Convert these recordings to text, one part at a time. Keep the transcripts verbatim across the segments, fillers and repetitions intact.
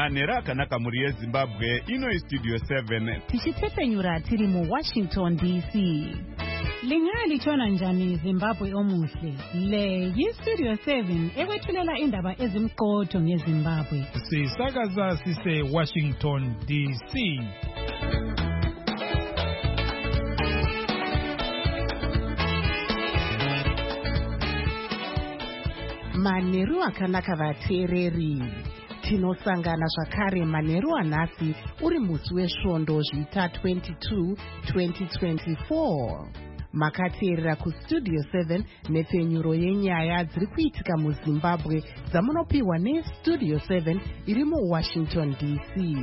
manhero akanaka mhuri yeZimbabwe. Ino iStudio seven. Tichitsepenyura tiri muWashington D C. Lingalitshona njani Zimbabwe omuhle? Le yiStudio seven ekwethulela indaba ezimqotho ngeZimbabwe. Sisakaza sise Washington D C. Manheru akanaka vateereri. Tinosangana zvakare manheru anhasi uri musi wesvondo zvita twenty-two twenty twenty-four. Makateerera kuStudio seven nepfenyuro yenyaya dziri kuitika muZimbabwe dzamunopiwa neStudio seven iri muWashington D C.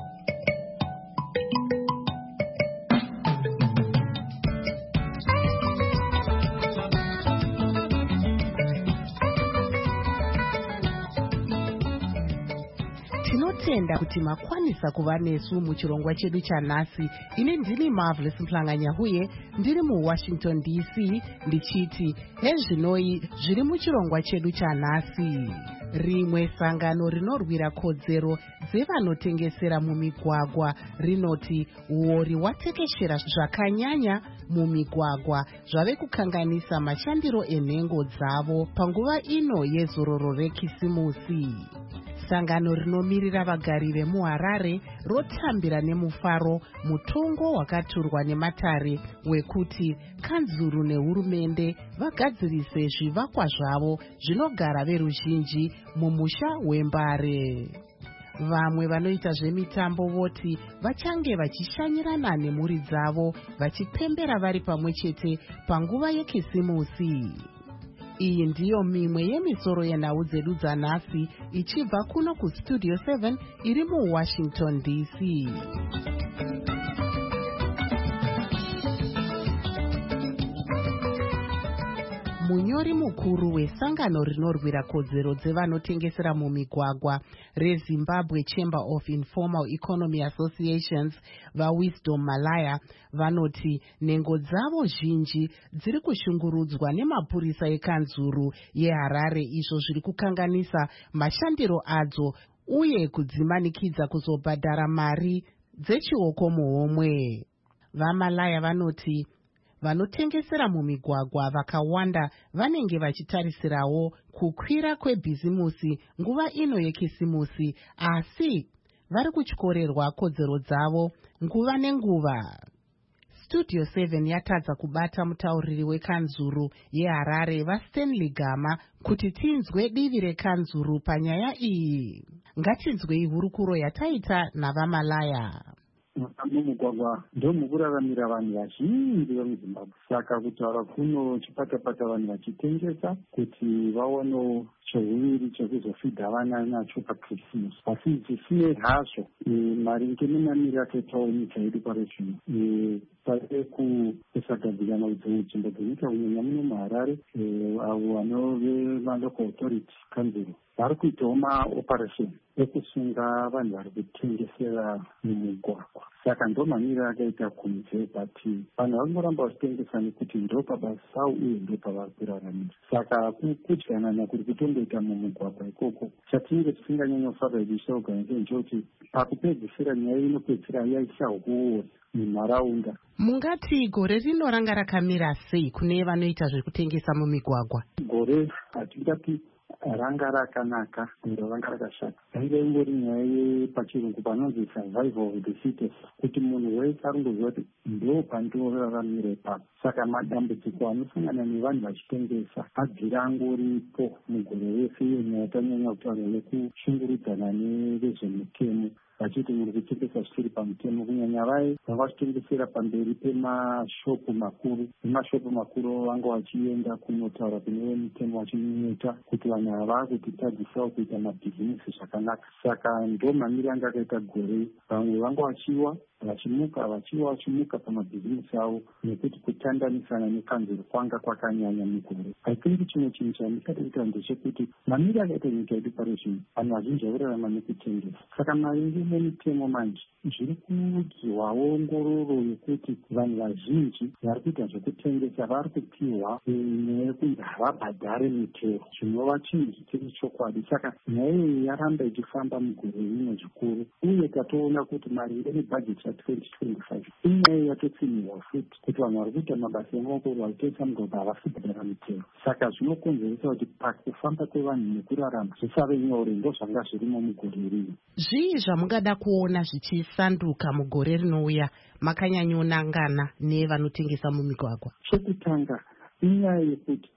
Tinotenda kuti makwanisa kuva nesu muchirongwa chedu chanhasi. Ini ndini Marvelous Mhlanganyahuye ndiri muWashington D C ndichiti hezvinoi zviri muchirongwa chedu chanhasi. Rimwe sangano rinorwira kodzero dzevanotengesera mumigwagwa rinoti uori watekeshera zvakanyanya mumigwagwa zvave kukanganisa mashandiro enhengo dzavo panguva ino yezororo rekisimusi. Sangano rinomirira vagari vemuHarare rotambira nemufaro mutongo wakaturwa nematare wekuti kanzuru nehurumende vagadzirise zvivakwa zvavo zvinogara veruzhinji mumusha weMbare. Vamwe vanoita zvemitambo voti vachange vachishanyirana nemhuri dzavo vachipembera vari pamwe chete panguva yekisimusi. Iyi ndiyo mimwe yemisoro yenhau dzedu dzanhasi ichibva kuno kuStudio seven iri muWashington D C. Munyori mukuru wesangano rinorwira kodzero dzevanotengesera mumigwagwa reZimbabwe Chamber of Informal Economy Associations vaWisdom Malaya vanoti nhengo dzavo zhinji dziri kushungurudzwa nemapurisa ekanzuru yeHarare izvo zviri kukanganisa mashandiro adzo uye kudzimanikidza kuzobhadhara mari dzechioko muhomwe. VaMalaya vanoti vanotengesera mumigwagwa vakawanda vanenge vachitarisirawo kukwira kwebhizimusi nguva ino yekisimusi, asi vari kuchkorerwa kodzero dzavo nguva nenguva. Studio seven yatadza kubata mutauriri wekanzuru yeHarare vaStanley Gama kuti tinzwe divi rekanzuru panyaya iyi. Ngatinzwei hurukuro yataita navaMalaya. Mumugwagwa ndomukuraramira vanhu vazhinji vemuZimbabwe, saka kutaura kuno chipata-pata vanhu vachitengesa kuti vaonewo chouviri chekuzofidha vana nacho pakrisimasi. Asi zvisinei hazvo, maringe nemamiriro akaitawo nyika yedu pari zvino, pave kusagadzirana dzimwe nzvimbo dzenyika kunyanya muno muHarare, avo vanove malocal authority kanzuru vari kuitawo maoperation ekusunga vanhu vari kutengesera mumugwagwa. Saka ndo mamiriro akaita kunze, bati vanhu vangoramba vachitengesa nekuti ndo pabasa pavo uye ndo pavari kuraramira. Saka kudyanana kuri kutongoita mumugwagwa ikoko. Chatinenge tisinganyanyofara idisauganyike nchoti pakupedzisira nyaya inopedzisira yaisa huo munharaunda. Mungati gore rino ranga rakamira sei kune vanoita zvekutengesa mumigwagwa? Gore hatingati ranga rakanaka, ndo ranga rakashata. Ranga ingori nyaya yepachirungu panonzi survival of the fittest, kuti munhu wese aringoziva kuti ndo pandinoraramira ipapo. Saka madambudziko anosangana nevanhu vachitengesa abvira angoripo mugore wese. Iyo nyaya tanyanya kutaura nekushungurudzana nevezvemutemo vachiti muri kutengesa zvisiri pamutemo, kunyanya vai vanga vachitengesera pamberi pemashopu makuru. Nemashopu makuru vanga vachienda kunotaura kune mutemo vachinyeta kuti vanhu hava kutitadzisawo kuita mabhizinesi zvakanaka. Saka ndo mamiriro anga akaita gore. Vamwe vanga vachiwa, vachimuka vachiva vachimuka pamabhizimusi avo nekuti kutandanisana nekanzuro kwanga kwakanyanya mugore. I think chimwe chinhu chandisati kuita ndechekuti mamiri akaita nyika yedu pari zvino vanhu vazhinji vakurarama nekutengesa. Saka maringe nemitemo manje zviri kuudzwawo ngororo yekuti vanhu vazhinji vari kuita zvekutengesa vari kupiwa nyaya yekunzi havabhadhare mitero, zvinova chinhu chisiri chokwadi. Saka nyaya iyi yaramba ichifamba mugore rino zvikuru, uye tatoona kuti maringe nebhajeti ya2025 inyaya yatotsimirwa futi kuti vanhu vari kuita mabasa emaoko vachitengesa mugwagwa havasi kubhadhara mitero. Saka zvinokonzeresa kuti pakufamba kwevanhu nekurarama zvisave nyore. Ndo zvanga zvirimo mugore rino. Zvii zvamungada kuona zvichisanduka mugore rinouya makanyanyonangana nevanotengesa mumigwagwa? Chekutanga inyaya yekuti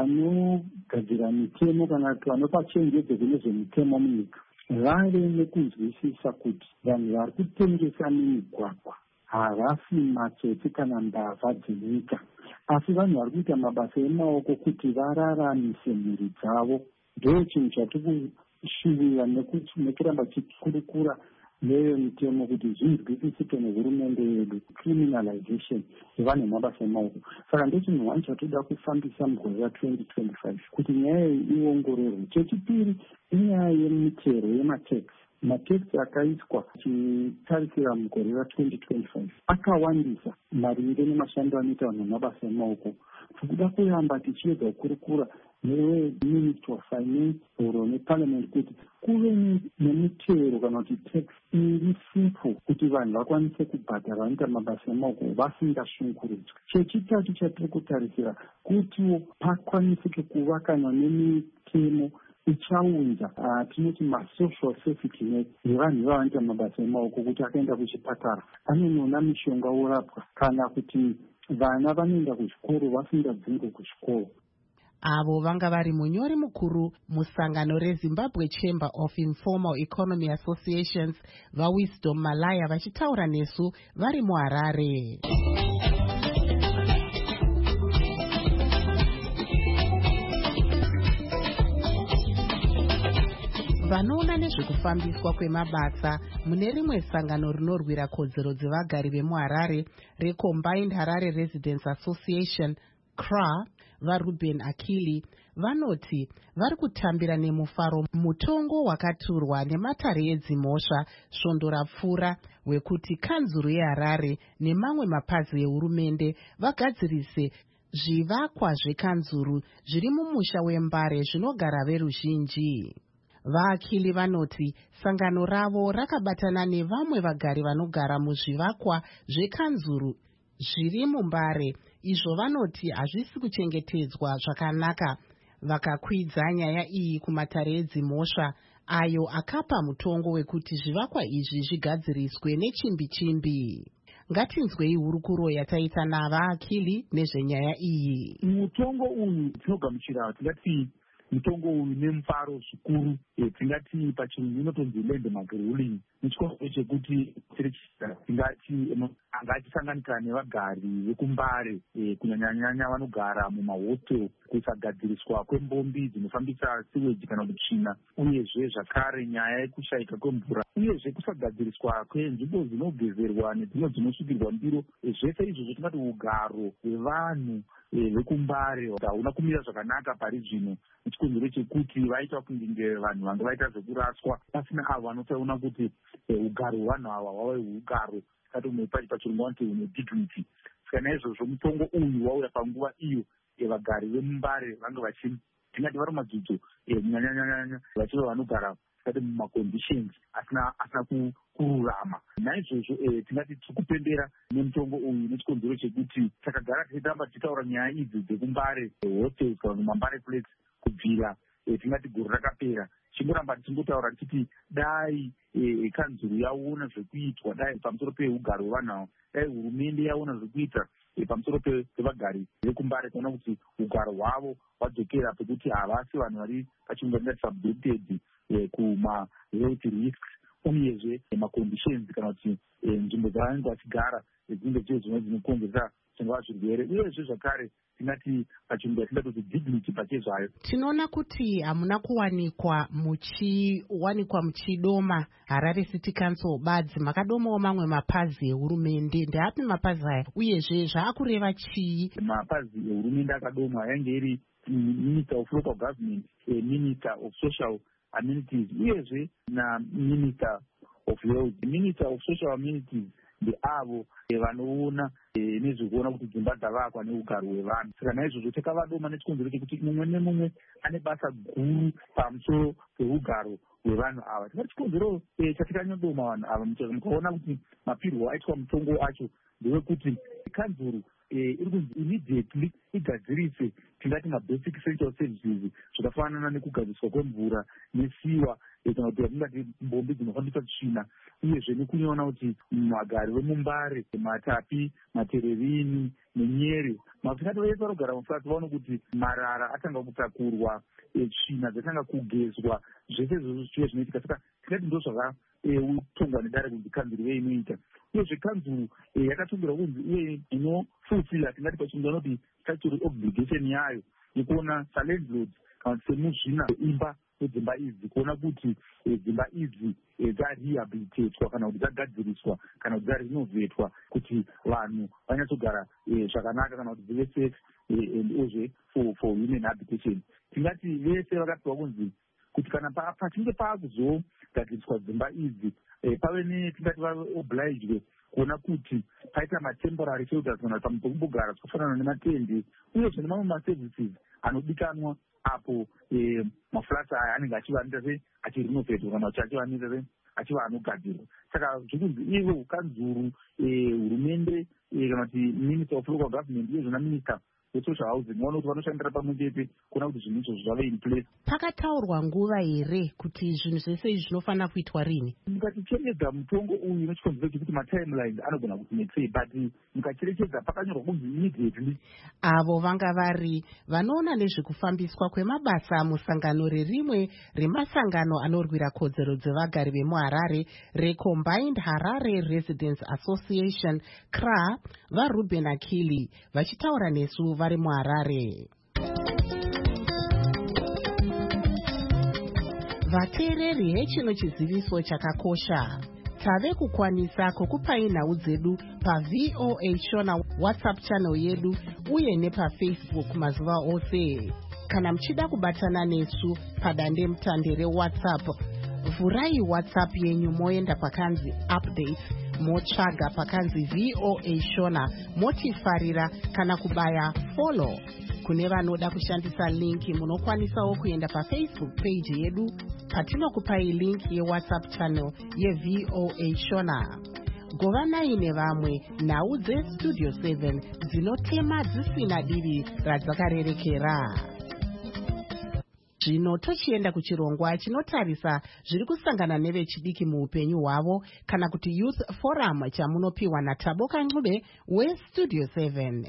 vanogadzira mitemo kana kuti vanopa chenjedzo kune zvemitemo munyika vave nekunzwisisa kuti vanhu vari kutengesa mumigwagwa havasi matsotsi kana mbavha dzenyika, asi vanhu vari kuita mabasa emaoko kuti vararamise mhuri dzavo. Ndo chinhu chatiri kushuvira nekuramba chikurukura neyo mitemo kuti zvinzwisisike nehurumende yedu, criminalization yevanhu mabasa emaoko. Saka ndechinhu wani chatoda kufambisa mugore ra2025 kuti nyaya iyi iongororwe. Chechipiri inyaya yemitero yematex. Matex akaiswa achitarisira mugore ra2025 akawandisa maringe nemashando anoita vanhu mabasa emaoko. Tikuda kuyamba tichiedza kukurukura neweministry of finance oro neparliament kuti kuve nemitero kana kuti tax iri simple kuti vanhu vakwanise kubhadhara vanoita mabasa emaoko vasingashungurudzwi. Chechitatu chatiri kutarisira kutiwo pakwanisike kuva kana nemitemo ichaunza tinoti masocial safety net yevanhu vavanoita mabasa emaoko kuti akaenda kuchipatara anonona mishonga orapwa, kana kuti vana vanoenda kuzvikoro vasingadzingwe kuchikoro. Avo vanga vari munyori mukuru musangano reZimbabwe Chamber of Informal Economy Associations vaWisdom Malaya vachitaura nesu vari muHarare. Vanoona nezvekufambiswa kwemabasa mune rimwe sangano rinorwira kodzero dzevagari vemuHarare reCombined Harare Residents Association C R A vaRuben Akili vanoti vari kutambira nemufaro mutongo wakaturwa nematare edzimhosva svondo rapfuura wekuti kanzuru yeHarare nemamwe mapazi ehurumende vagadzirise zvivakwa zvekanzuru zviri mumusha wembare zvinogara veruzhinji. VaAkili vanoti sangano ravo rakabatana nevamwe vagari vanogara muzvivakwa zvekanzuru zviri mumbare, izvo vanoti hazvisi kuchengetedzwa zvakanaka. Vakakwidza nyaya iyi kumatare edzimhosva ayo akapa mutongo wekuti zvivakwa izvi zvigadziriswe nechimbi chimbi. Ngatinzwei hurukuro yataita navaAkili nezvenyaya iyi. Mutongo uyu tinogamuchira tingati mutongo uyu nemufaro zvikuru, tingati pachirungu inotonzi landmark ruling, nechikonzero chekuti tingati angachisanganika nevagari vekumbare kunyanyanyanya vanogara mumahostel, kusagadziriswa kwembombi dzinofambisa siweji kana kuti tsvina, uyezve zvakare nyaya yekushayika kwemvura, uyezve kusagadziriswa kwenzvimbo dzinogezerwa nedzimwe dzinosukirwa ndiro. Zvese izvozvo tingati ugaro hwevanhu vekumbare hauna kumira zvakanaka pari zvino, nechikonzero chekuti vaita kunge vanhu vanga vaita zvekuraswa pasina avo vanotaura kuti ugaro hwevanhu ava hwave ugaro katomwe pachirungu vanoti une dignity. Saka naizvozvo mutongo uyu wauya panguva iyo vagari vemumbare vanga vachi tingati vari madzidzo nyanyanyanya vachiva vanogara tikati mumaconditions asina asina kururama. Naizvozvo tingati tiri kupembera nemutongo uyu nechikonzero chekuti takagara tichitamba tichitaura nyaya idzi dzekumbare hostels kana mambare plates kubvira tingati gore rakapera, chingoramba tichingotaura tichiti dai kanzuru yaona zvekuitwa dai pamusoro peugaro hwevanhu avo, dai hurumende yaona zvekuita pamusoro pevagari vekumbare kuona kuti ugaro hwavo hwadzokera pekuti havasi vanhu vari pachingati subjected kuma health risks, uyezve maconditions kana kuti nzvimbo dzavanenge vachigara dzinenge dziro dzimwe dzinokonzeresa zvingava zvirwere, uyezve zvakare tingati pachirungu yatingati kuti dignity pachezvayo. Tinoona kuti hamuna kuwanikwa muchiwanikwa muchidoma Harare City Council badzi, makadomawo mamwe mapazi ehurumende. Ndeapi mapazi aya uyezve zvaakureva chii? Mapazi ehurumende akadomwa yange iri Minister of Local Government, Minister of Social Amenities, uyezve na Minister of Health. Minister of Social Amenities ndeavo vanoona nezvekuona kuti dzimba dzavakwa neugaro hwevanhu. Saka naizvozvo takavadoma nechikonzero chekuti mumwe nemumwe ane basa guru pamusoro peugaro hwevanhu ava. Tingati chikonzero chatikanyodoma vanhu ava mukaona kuti mapirwo aitwa mutongo acho ndewekuti kanzuru iri kunzi immediately igadzirise tingati mabasic essential services zvakafanana nekugadziriswa kwemvura nesiwa kana kuti yatingati mbombi dzinofambisa tsvina, uyezve nekunyona kuti magari vemumbare, matapi, matererini nenyere, mafikati vese vanogara mufurati vaone kuti marara atanga kutakurwa, tsvina dzatanga kugezwa, zvese izvozvo zvichiva zvinoitika. Saka tingati ndo zvakatongwa nedare kunzi kanzuru veinoita. Uyezve kanzuru yakatongerwa kunzi uye inofulfilla tingati pachirungu vanoti statutory obligation yayo yekuona salandlords kana kuti semuzvina imba dzimba idzi kuona kuti dzimba idzi dzarehabilitatwa kana kuti dzagadziriswa kana kuti dzarenovetwa kuti vanhu vanyatsogara zvakanaka kana kuti dzive safe and uzve for for human habitation. Tingati vese vakapiwa kunzi kuti kana pachinge paakuzogadziriswa dzimba idzi pave netingati vaobliged kuona kuti paita matemporary shelters kana kuti pamumbogara zvakafanana nematende, uyezve nemamwe maservices anodikanwa apo maflats aya anenge achivanita se achirinovetwa kana kuti achivanita se achiva anogadzirwa. Saka zvikunzi ivo kanzuru, hurumende kana kuti Minister of Local Government uyezve naMinister wesocial housing vaona kuti vanoshandira pamwe chete kuona kuti zvinhu izvo zvave in place. Pakataurwa nguva here kuti zvinhu zvese izvi zvinofanira kuitwa rini? Mukacherechedza mutongo uyu nechikonzero chekuti matimelines anogona kuti netsei, but mukacherechedza pakanyorwa kunzi immediately. Avo vanga vari vanoona nezvekufambiswa kwemabasa musangano rerimwe remasangano anorwira kodzero dzevagari vemuharare reCombined Harare Residents Association, C R A, vaRuben Akili vachitaura nesu vari muHarare. Vateereri, hechino chiziviso chakakosha. Tave kukwanisa kukupai nhau dzedu pa V O A Shona WhatsApp channel yedu uye nepa Facebook mazuva ose. Kana mchida kubatana nesu padande mutande reWhatsApp, vurai WhatsApp yenyu moenda pakanzi update, motsvaga pakanzi V O A Shona, motifarira kana kubaya follow. Kune vanoda kushandisa linki munokwanisawo kuenda paFacebook page yedu patinokupai link yeWhatsApp channel yeV O A Shona. Govanai nevamwe nhau dzeStudio seven dzinotema dzisina divi radzakarerekera. Zvino tochienda kuchirongwa chinotarisa zviri kusangana nevechidiki muupenyu hwavo kana kuti Youth Forum chamunopiwa naThabo Kancube weStudio seven.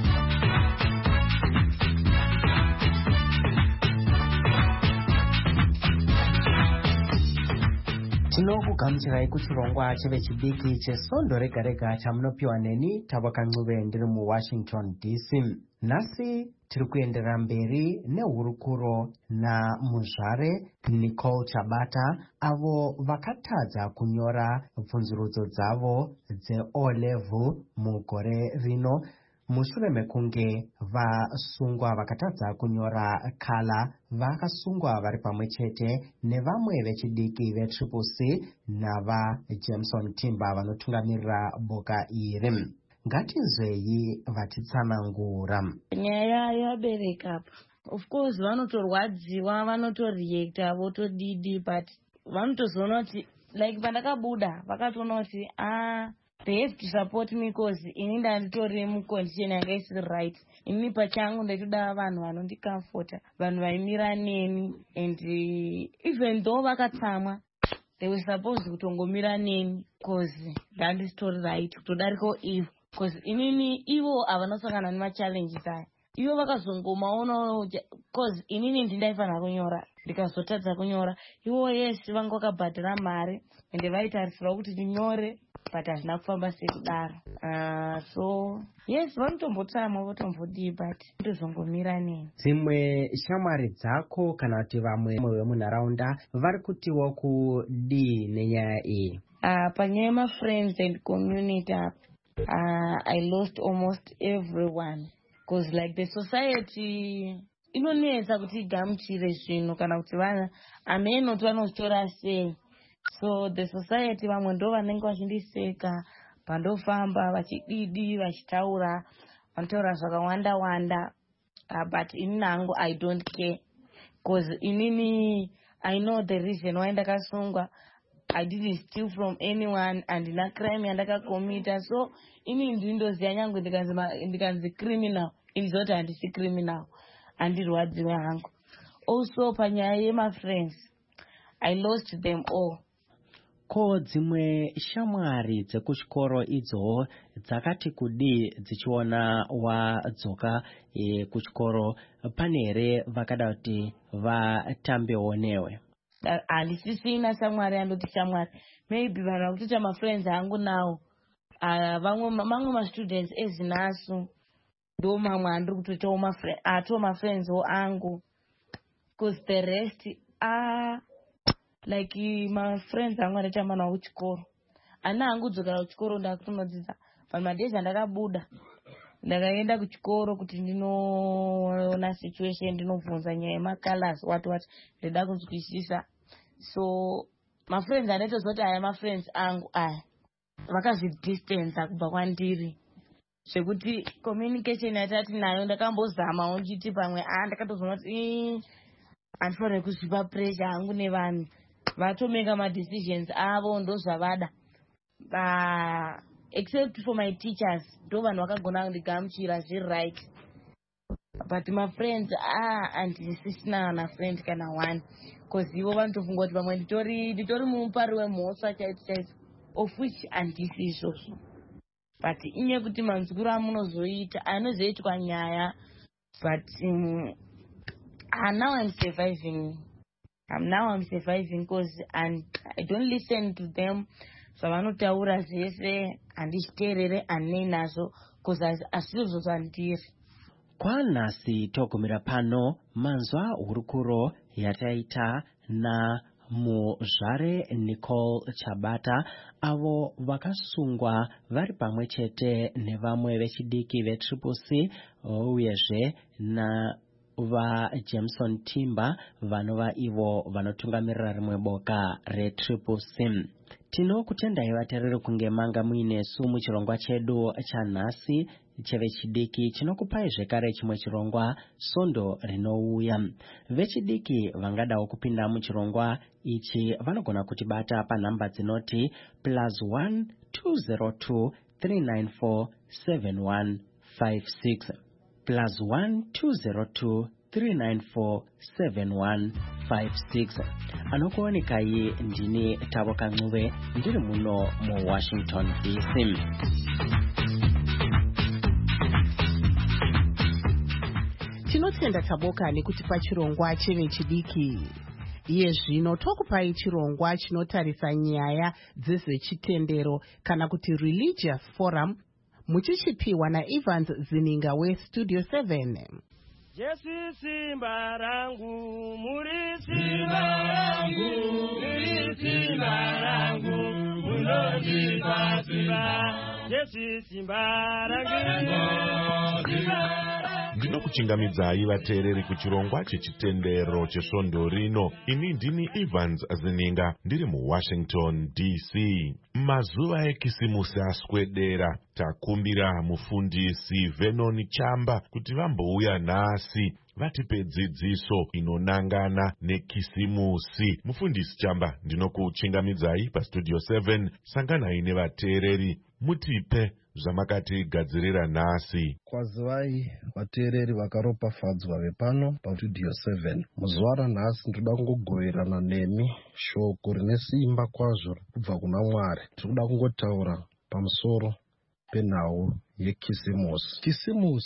Tinokugamuchirai kuchirongwa chevechidiki chesondo rega rega chamunopiwa neni Thabo Kancube ndiri muWashington D C. Nhasi tiri kuenderera mberi nehurukuro naMuzvare Nicole Chabata avo vakatadza kunyora bvunzurudzo dzavo dzeO level mugore rino mushure mekunge vasungwa vakatadza kunyora kala vakasungwa vari pamwe chete nevamwe vechidiki veTriple C navaJameson Timber vanotungamirira boka iri. Ngatinzwei vatitsanangura. Nyaya yabereka apa. Of course vanotorwadziwa, vanotoreacta, votodidi, but vanotozoona kuti like pandakabuda vakatoona kuti ah they have to support me because ini ndanditori mucondition yanga isiri right. Ini pachangu ndatoda vanhu vanondicomforta, vanhu vaimira neni, and even though vakatsamwa they were supposed kutongomira neni because ndanditori right kutodariko ivo, because inini ivo avanosangana nemachallenges aya. ivo vakazongomaona cause inini ndindaifanira kunyora ndikazotadza kunyora ivo yesi vanga vakabhadhira mari ende vaitarisira kuti tinyore but hazvina kufamba sekudaro. Uh, so yes vanotombotama votombodii but ndozongomira neni. Dzimwe shamwari dzako kana kuti vamwe vemunharaunda vari kutiwo kudii nenyaya iyi? Uh, panyaya yemafriends and community up, uh, I lost almost everyone because like the society inonetsa kuti igamuchire zvinhu kana kuti vana amenoti vanozvitora sei. So the society vamwe ndo vanenge vachindiseka pandofamba vachididi vachitaura vanotaura zvakawanda wanda, uh, but inini hangu I don't care because inini I know the reason why ndakasungwa. I didn't steal from anyone and na crime yandakakomita, so ini ndindoziya nyange ndikanzi ndikanzi criminal indizoti handisi criminal andirwadziwe hangu. Also panyaya yema friends I lost them all. Ko dzimwe shamwari dzekuchikoro idzo dzakati kudii dzichiona wadzoka e, kuchikoro, pane here vakada kuti vatambewo newe? Handisisina shamwari andoti shamwari, maybe vanhu vakutoita mafriends angu nawo vamwe mamwe mastudents ezinasu ndo mamwe andiri kutoitawo atowo mafriends wo angu because the rest are like my friends angu andaitamba nawo kuchikoro. Ana hangu dzokera kuchikoro ndakutonodzidza pamadezi andakabuda ndakaenda kuchikoro kuti ndinoona situation, ndinobvunza nyaya yemacolors what what ndida kunzwisisa. So my friends andaitozoti aya mafriends angu aya vakazvidistance kubva kwandiri zvekuti communication yatati nayo ndakambozamawo nditi pamwe a ndakatozoona kuti handifanire kuzvipa pressure hangu nevanhu vatomeka madecisions avo ndo zvavada. Uh, except for my teachers ndo vanhu vakagona kundigamuchira zviri right, but my friends ah handisisina na friend kana one because ivo vanotofunga kuti pamwe nditori nditori mupari wemhosva chaiti chaiti of which handisi izvozvo, but inye kuti manzwiro amunozoita anozoitwa nyaya, but um, uh, now I'm surviving. Um, now I'm surviving because and I don't listen to them. Zvavanotaura zvese handizviteerere handinei nazvo because hazvizvo zvandiri. Kwanhasi togumira pano manzwa hurukuro yataita na muzvare Nicole Chabata avo vakasungwa vari pamwe chete nevamwe vechidiki vetriple C uyezve na va Jameson Timber vanova ivo vanotungamirira rimwe boka retriple C. Tinokutendai vateereri kunge manga muinesu muchirongwa chedu chanhasi chevechidiki chinokupai zvekare chimwe chirongwa Sondo rinouya. Vechidiki vangadawo kupinda muchirongwa ichi vanogona kutibata panhamba dzinoti plus one two zero two three nine four seven one five six plus one two zero two three nine four seven one five six. Anokuonekai ndini Tavoka Ncube ndiri muno mu Washington D C. Tinotenda Taboka nekuti pachirongwa chevechidiki. Iye zvino tokupai chirongwa chinotarisa nyaya dzezvechitendero kana kuti religious forum muchichipiwa naEvans Zininga weStudio seven. Jesu simba rangu, muri simba rangu, muri simba rangu, munodipa simba. Jesu simba rangu, ndinokuchingamidzai vateereri kuchirongwa chechitendero cheSvondo rino. Ini ndini Evans Zininga ndiri muWashington D C. Mazuva ekisimusi aswedera, takumbira mufundisi Vernon Chamba kuti vambouya nhasi vatipe dzidziso inonangana nekisimusi. Mufundisi Chamba, ndinokuchingamidzai paStudio seven. Sanganai nevateereri mutipe zvamakatigadzirira nhasi. Kwazivai vateereri vakaropafadzwa vepano paStudio seven. Muzuva ranhasi ndoda kungogoverana nemi shoko rine simba kwazvo kubva kuna Mwari. Tinoda kungotaura pamusoro penhau yekisimusi. Kisimusi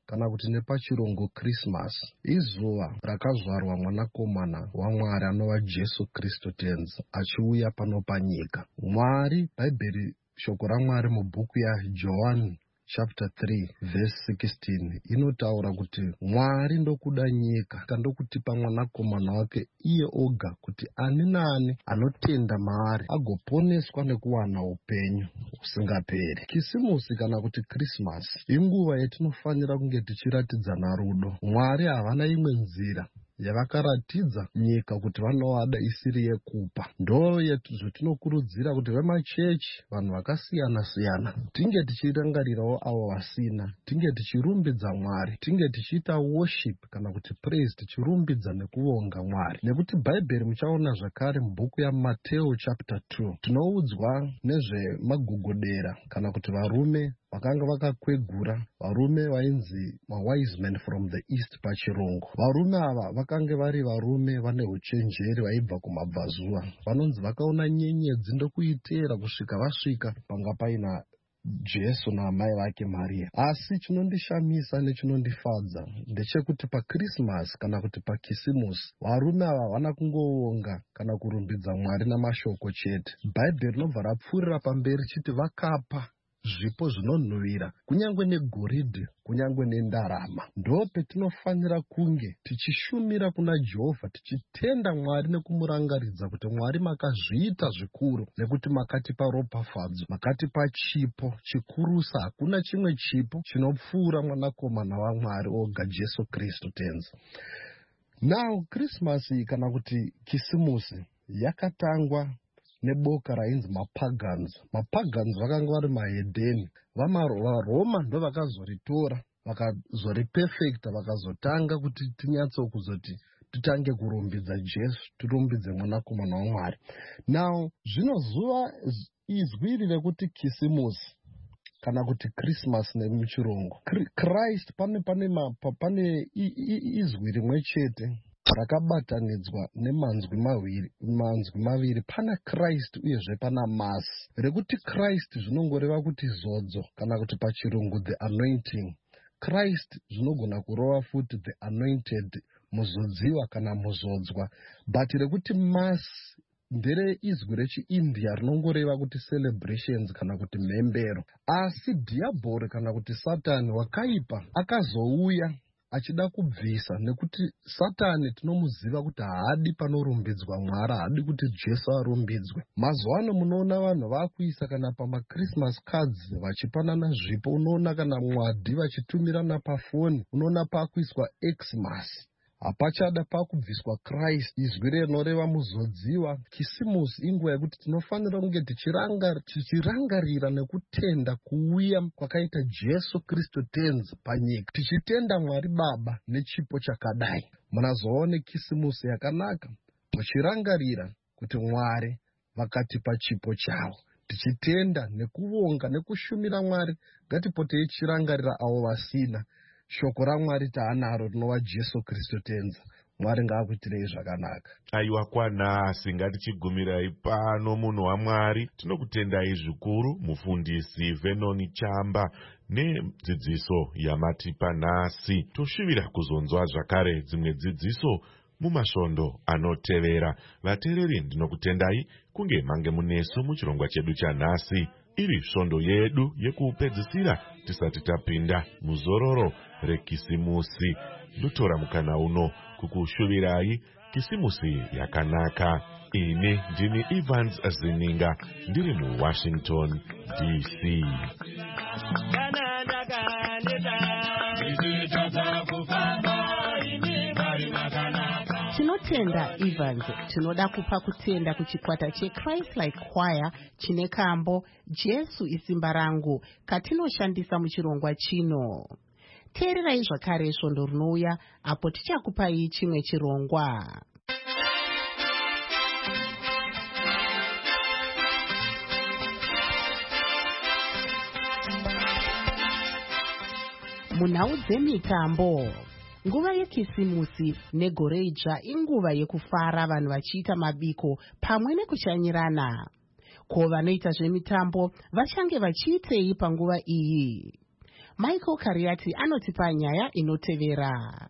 kana kuti nepachirungu Christmas izuva rakazvarwa mwanakomana waMwari anova Jesu Kristu tenzi achiuya pano panyika. Mwari, Bhaibheri, shoko raMwari mubhuku yaJohani chapter three verse sixteen inotaura kuti Mwari ndokuda nyika kandokutipa mwanakomana wake iye oga kuti ani naani anotenda maari agoponeswa nekuwana upenyu usingaperi. Kisimusi kana kuti Christmas inguva yatinofanira kunge tichiratidzana rudo. Mwari havana imwe nzira yavakaratidza nyika kuti vanovada isiri yekupa. Ndo zvatinokurudzira kuti vemachechi, vanhu vakasiyana siyana, tinge tichirangarirawo avo vasina, tinge tichirumbidza Mwari, tinge tichiita worship kana kuti praise, tichirumbidza nekuvonga Mwari. Nekuti Bhaibheri muchaona zvakare mubhuku yaMateo chapter two tinoudzwa nezvemagogodera kana kuti varume vakanga vakakwegura, varume vainzi wise men from the east pachirungu. Varume ava vakanga vari varume vane uchenjeri vaibva kumabvazuva. Vanonzi vakaona nyenyedzi ndokuiteera kusvika vasvika panga paina Jesu naamai vake Maria. Asi chinondishamisa nechinondifadza ndechekuti paChristmas kana kuti pakisimusi varume ava havana kungovonga kana kurumbidza Mwari namashoko chete. Bhaibheri rinobva rapfuurira pamberi chiti vakapa zvipo zvinonhuhwira, kunyange negoridhe, kunyange nendarama. Ndo petinofanira kunge tichishumira kuna Jehovha, tichitenda Mwari nekumurangaridza kuti Mwari makazviita zvikuru, nekuti makatipa ropafadzo, makatipa chipo chikurusa. Hakuna chimwe chipo chinopfuura mwanakomana waMwari oga Jesu Kristu tenzi. Now Christmas kana kuti kisimusi yakatangwa neboka rainzi mapagans. Mapagans vakanga vari mahedheni. VaRoma ndo vakazoritora vakazoripefekta, vakazotanga kuti tinyatso kuzoti titange kurumbidza Jesu, tirumbidze mwanakomana waMwari. Now zvino zuva izwi rekuti kisimusi kana kuti Christmas nemuchirungu Christ, pane pane pane izwi rimwe chete rakabatanidzwa nemanzwi maviri manzwi maviri pana Christ uyezve pana Mass. Rekuti Christ zvinongoreva kuti zodzo kana kuti pachirungu the anointing. Christ zvinogona kurova futi the anointed, muzodziwa kana muzodzwa. But rekuti Mass ndere izwi rechiIndia rinongoreva kuti celebrations kana kuti mhembero. Asi diabhori kana kuti Satani wakaipa akazouya achida kubvisa, nekuti Satani tinomuziva kuti haadi panorumbidzwa Mwari, haadi kuti Jesu arumbidzwe. Mazuva ano munoona vanhu vakuisa kana pamaChristmas cards vachipanana zvipo, unoona kana mwadi vachitumirana pafoni, unoona pakuiswa Xmas. Hapachada pakubviswa Christ. Izwi rinoreva muzodziwa. Kisimusi inguva yekuti tinofanira kunge tichirangarira nekutenda kuuya kwakaita Jesu Kristu tenzi panyika, tichitenda Mwari Baba nechipo chakadai. Munazoone kisimusi yakanaka muchirangarira kuti Mwari vakatipa chipo chavo, tichitenda nekuvonga nekushumira Mwari. Ngatipote tichirangarira avo vasina. Shoko raMwari taanaro rinova Jesu Kristu tenzi. Mwari ngaakuitirei zvakanaka. Aiwa kwanhasi ngatichigumirai pano munhu waMwari. Tinokutendai zvikuru mufundisi Venoni Chamba nedzidziso yamatipa nhasi. Toshuvira kuzonzwa zvakare dzimwe dzidziso mumasvondo anotevera. Vateereri, ndinokutendai kunge mange munesu muchirongwa chedu chanhasi, iri svondo yedu yekupedzisira tisati tapinda muzororo rekisimusi. Ndotora mukana uno kukushuvirai kisimusi yakanaka. Ini ndini Evans Zininga, ndiri muWashington D C. Tinotenda Evans. Tinoda kupa kutenda kuchikwata cheChrist Like Choir chine kambo Jesu isimba rangu katinoshandisa muchirongwa chino. Teererai zvakare svondo rinouya apo tichakupai chimwe chirongwa. Munhau dzemitambo. Nguva yekisimusi negore idzva inguva yekufara, vanhu vachiita mabiko pamwe nekushanyirana. Ko vanoita zvemitambo vachange vachiitei panguva iyi? Michael Kariati anotipa nyaya inotevera.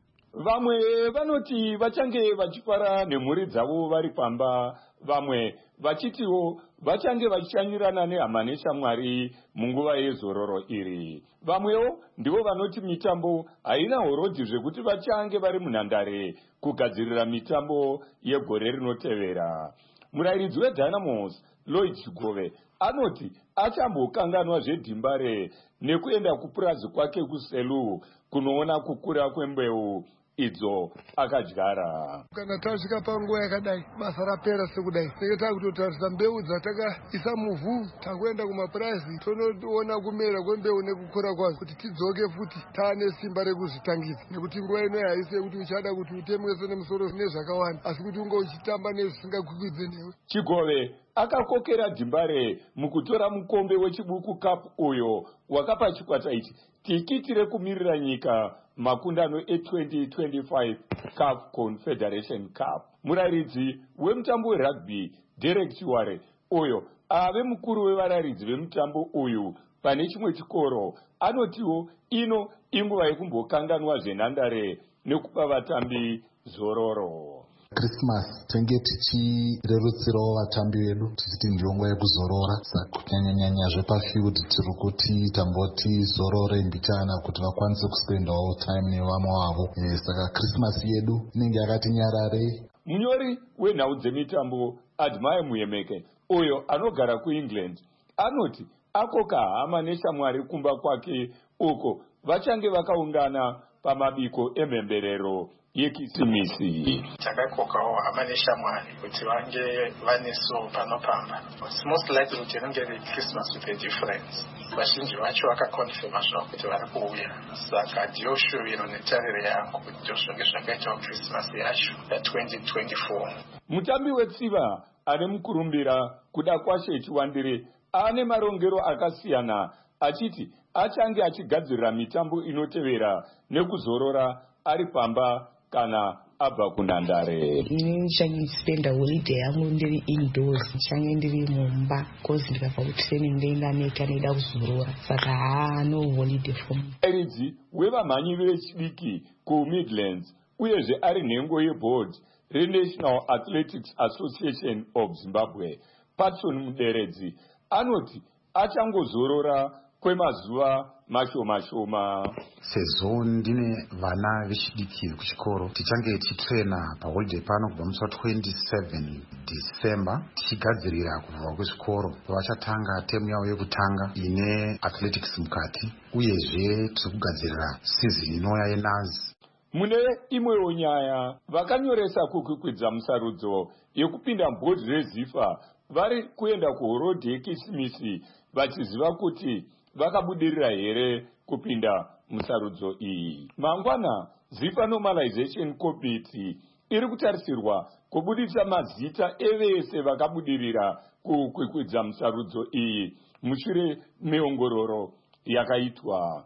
Vamwe vanoti vachange vachifara nemhuri dzavo vari pamba, vamwe vachitiwo vachange vachishanyirana nehama neshamwari munguva yezororo iri. Vamwewo ndivo vanoti mitambo haina horodhi zvekuti vachange vari munhandare kugadzirira mitambo yegore rinotevera. Murayiridzi weDynamos Lloyd Chigove anoti achambokanganwa zvedhimbare nekuenda kupurazi kwake kuSelu kunoona kukura kwembeu idzo akadyara. Kana tasvika panguva yakadai basa rapera sekudai seke takutotarisa mbeu dzatakaisa muvhu takuenda kumapurazi tonoona kumera kwembeu nekukura kwazo kuti tidzoke futi taane simba rekuzvitangisa, nekuti nguva ino haisi yekuti uchada kuti utemwese nemusoro nezvakawanda asi kuti unge uchitamba nezvisingakwikvidze newe. Chigove akakokera dhimbare mukutora mukombe wechibuku cup uyo wakapa chikwata ichi tikiti rekumirira nyika makundano e-twenty twenty-five CAF Confederation Cup. Murayiridzi wemutambo werugby Derek Chiware uyo ave mukuru wevarayiridzi vemutambo uyu pane chimwe chikoro anotiwo ino inguva yekumbokanganwa zvenhandare nekupa vatambi zororo. Christmas tenge tichirerutsirawo vatambi vedu tichiti ndiyo nguva yekuzorora, saka kunyanyanyanya zvepafield tiri kuti tamboti zorore mbitana kuti vakwanise kuspendawo time nevamwe wavo. E, saka Christmas yedu inenge yakati nyarare. Munyori wenhau dzemitambo Admire Muyemeke uyo anogara kuEngland anoti akoka hama neshamwari kumba kwake uko vachange vakaungana pamabiko emhemberero yekisimisi. Takakokawo hama neshamwari kuti vange vaneso panopamba. It's most likely kuti inenge iri Christmas with a difference. Vazhinji vacho vakakonfirma zvavo kuti vari kuuya, saka ndiyo shuviro netariro yangu kuti ndozvonge zvakaitawo Christmas yacho ya-twenty twenty-four. Mutambi wetsiva ane mukurumbira kuda kwashe Chiwandire ane marongero akasiyana achiti achange achigadzirira mitambo inotevera nekuzorora ari pamba kana abva kunhandare. Ini ndichange ndispenda holiday yangu ndiri indoors, ndichange ndiri mumba because ndikabva kutraining ndeinda neta neida kuzorora, saka haa no holiday for me. Muridzi wevamhanyi vechidiki kuMidlands uyezve ari nhengo yeboard reNational Athletics Association of Zimbabwe Patson Muderedzi anoti achangozorora kwemazuva mashoma shoma. Sezvo ndine vana vechidiki kuchikoro tichange tichitrena paholiday pano kubva musi wa-twenty-seven December tichigadzirira kuvhurwa kwezvikoro. Vachatanga temu yavo yekutanga ine athletics mukati uyezve tiri kugadzirira season inouya yeNazi. Mune imwewo nyaya vakanyoresa kukwikwidza musarudzo yekupinda mbhodhi reZIFA vari kuenda kuhorodhi yekisimisi vachiziva kuti vakabudirira here kupinda musarudzo iyi. Mangwana ZIFA Normalization Committee iri kutarisirwa kubudisa mazita evese vakabudirira kukwikwidza musarudzo iyi mushure meongororo yakaitwa.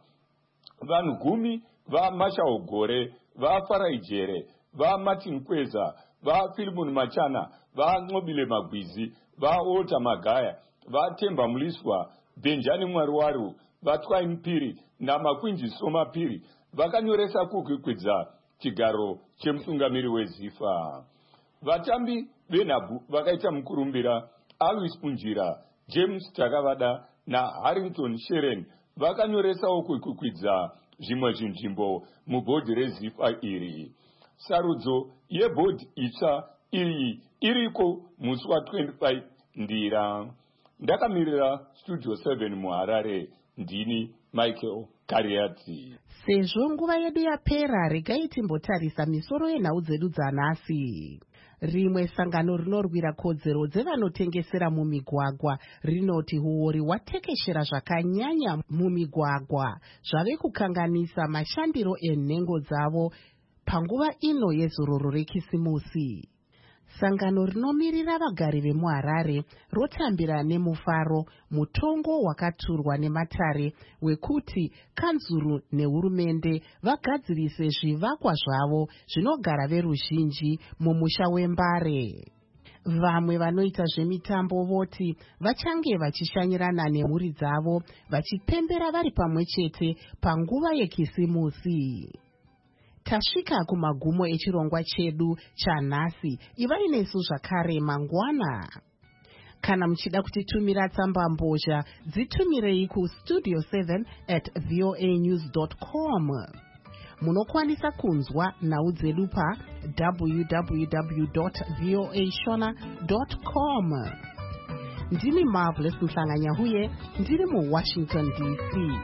Vanhu gumi vaMashao Gore, vaFaraijere, vaMartin Kweza, vaPhilimon Machana, vaNxobile Magwizi, vaOlta Magaya, vaTemba Muliswa, Benjani Mwariwaru, vaTwain Piri naMakwinji Soma Piri vakanyoresa kukwikwidza chigaro chemutungamiri weZIFA. Vatambi venhabvu vakaita mukurumbira Alois Punjira, James Takavada naHarrington Sheren vakanyoresawo kukwikwidza zvimwe zvinzvimbo mubhodhi reZIFA iri. Sarudzo yebhodhi itsva iyi iriko musi wa-twenty-five Ndira. Ndakamirira Studio seven muHarare, ndini Michael Kariati. Sezvo nguva yedu yapera, regai timbotarisa misoro yenhau dzedu dzanhasi. Rimwe sangano rinorwira kodzero dzevanotengesera mumigwagwa rinoti huori hwatekeshera zvakanyanya mumigwagwa zvave kukanganisa mashandiro enhengo dzavo panguva ino yezororo rekisimusi. Sangano rinomirira vagari vemuHarare rotambira nemufaro mutongo wakaturwa nematare wekuti kanzuru nehurumende vagadzirise zvivakwa zvavo zvinogara veruzhinji mumusha weMbare. Vamwe vanoita zvemitambo voti vachange vachishanyirana nemhuri dzavo vachipembera vari pamwe chete panguva yekisimusi. Tasvika kumagumo echirongwa chedu chanhasi. Ivai nesu zvakare mangwana. Kana muchida kutitumira tsamba mbozha, dzitumirei ku studio seven at voa news dot com. Munokwanisa kunzwa nhau dzedu pa w w w dot voa shona dot com. Ndini Marvelous Mhlanganyahuye, ndiri mu Washington D C.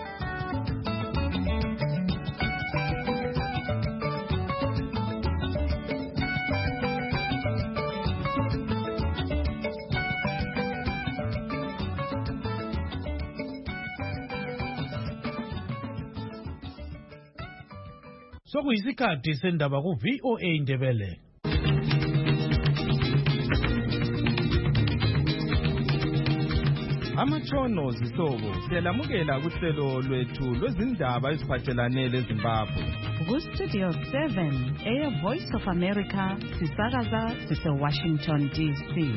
Sokuyisikhathi sendaba ku V O A Ndebele. Amatshono zihlobo siyalamukela kuhlelo lwethu lwezindaba eziphathelane leZimbabwe. Ku-Studio seven, Air Voice of America, sisakaza sise-Washington D C.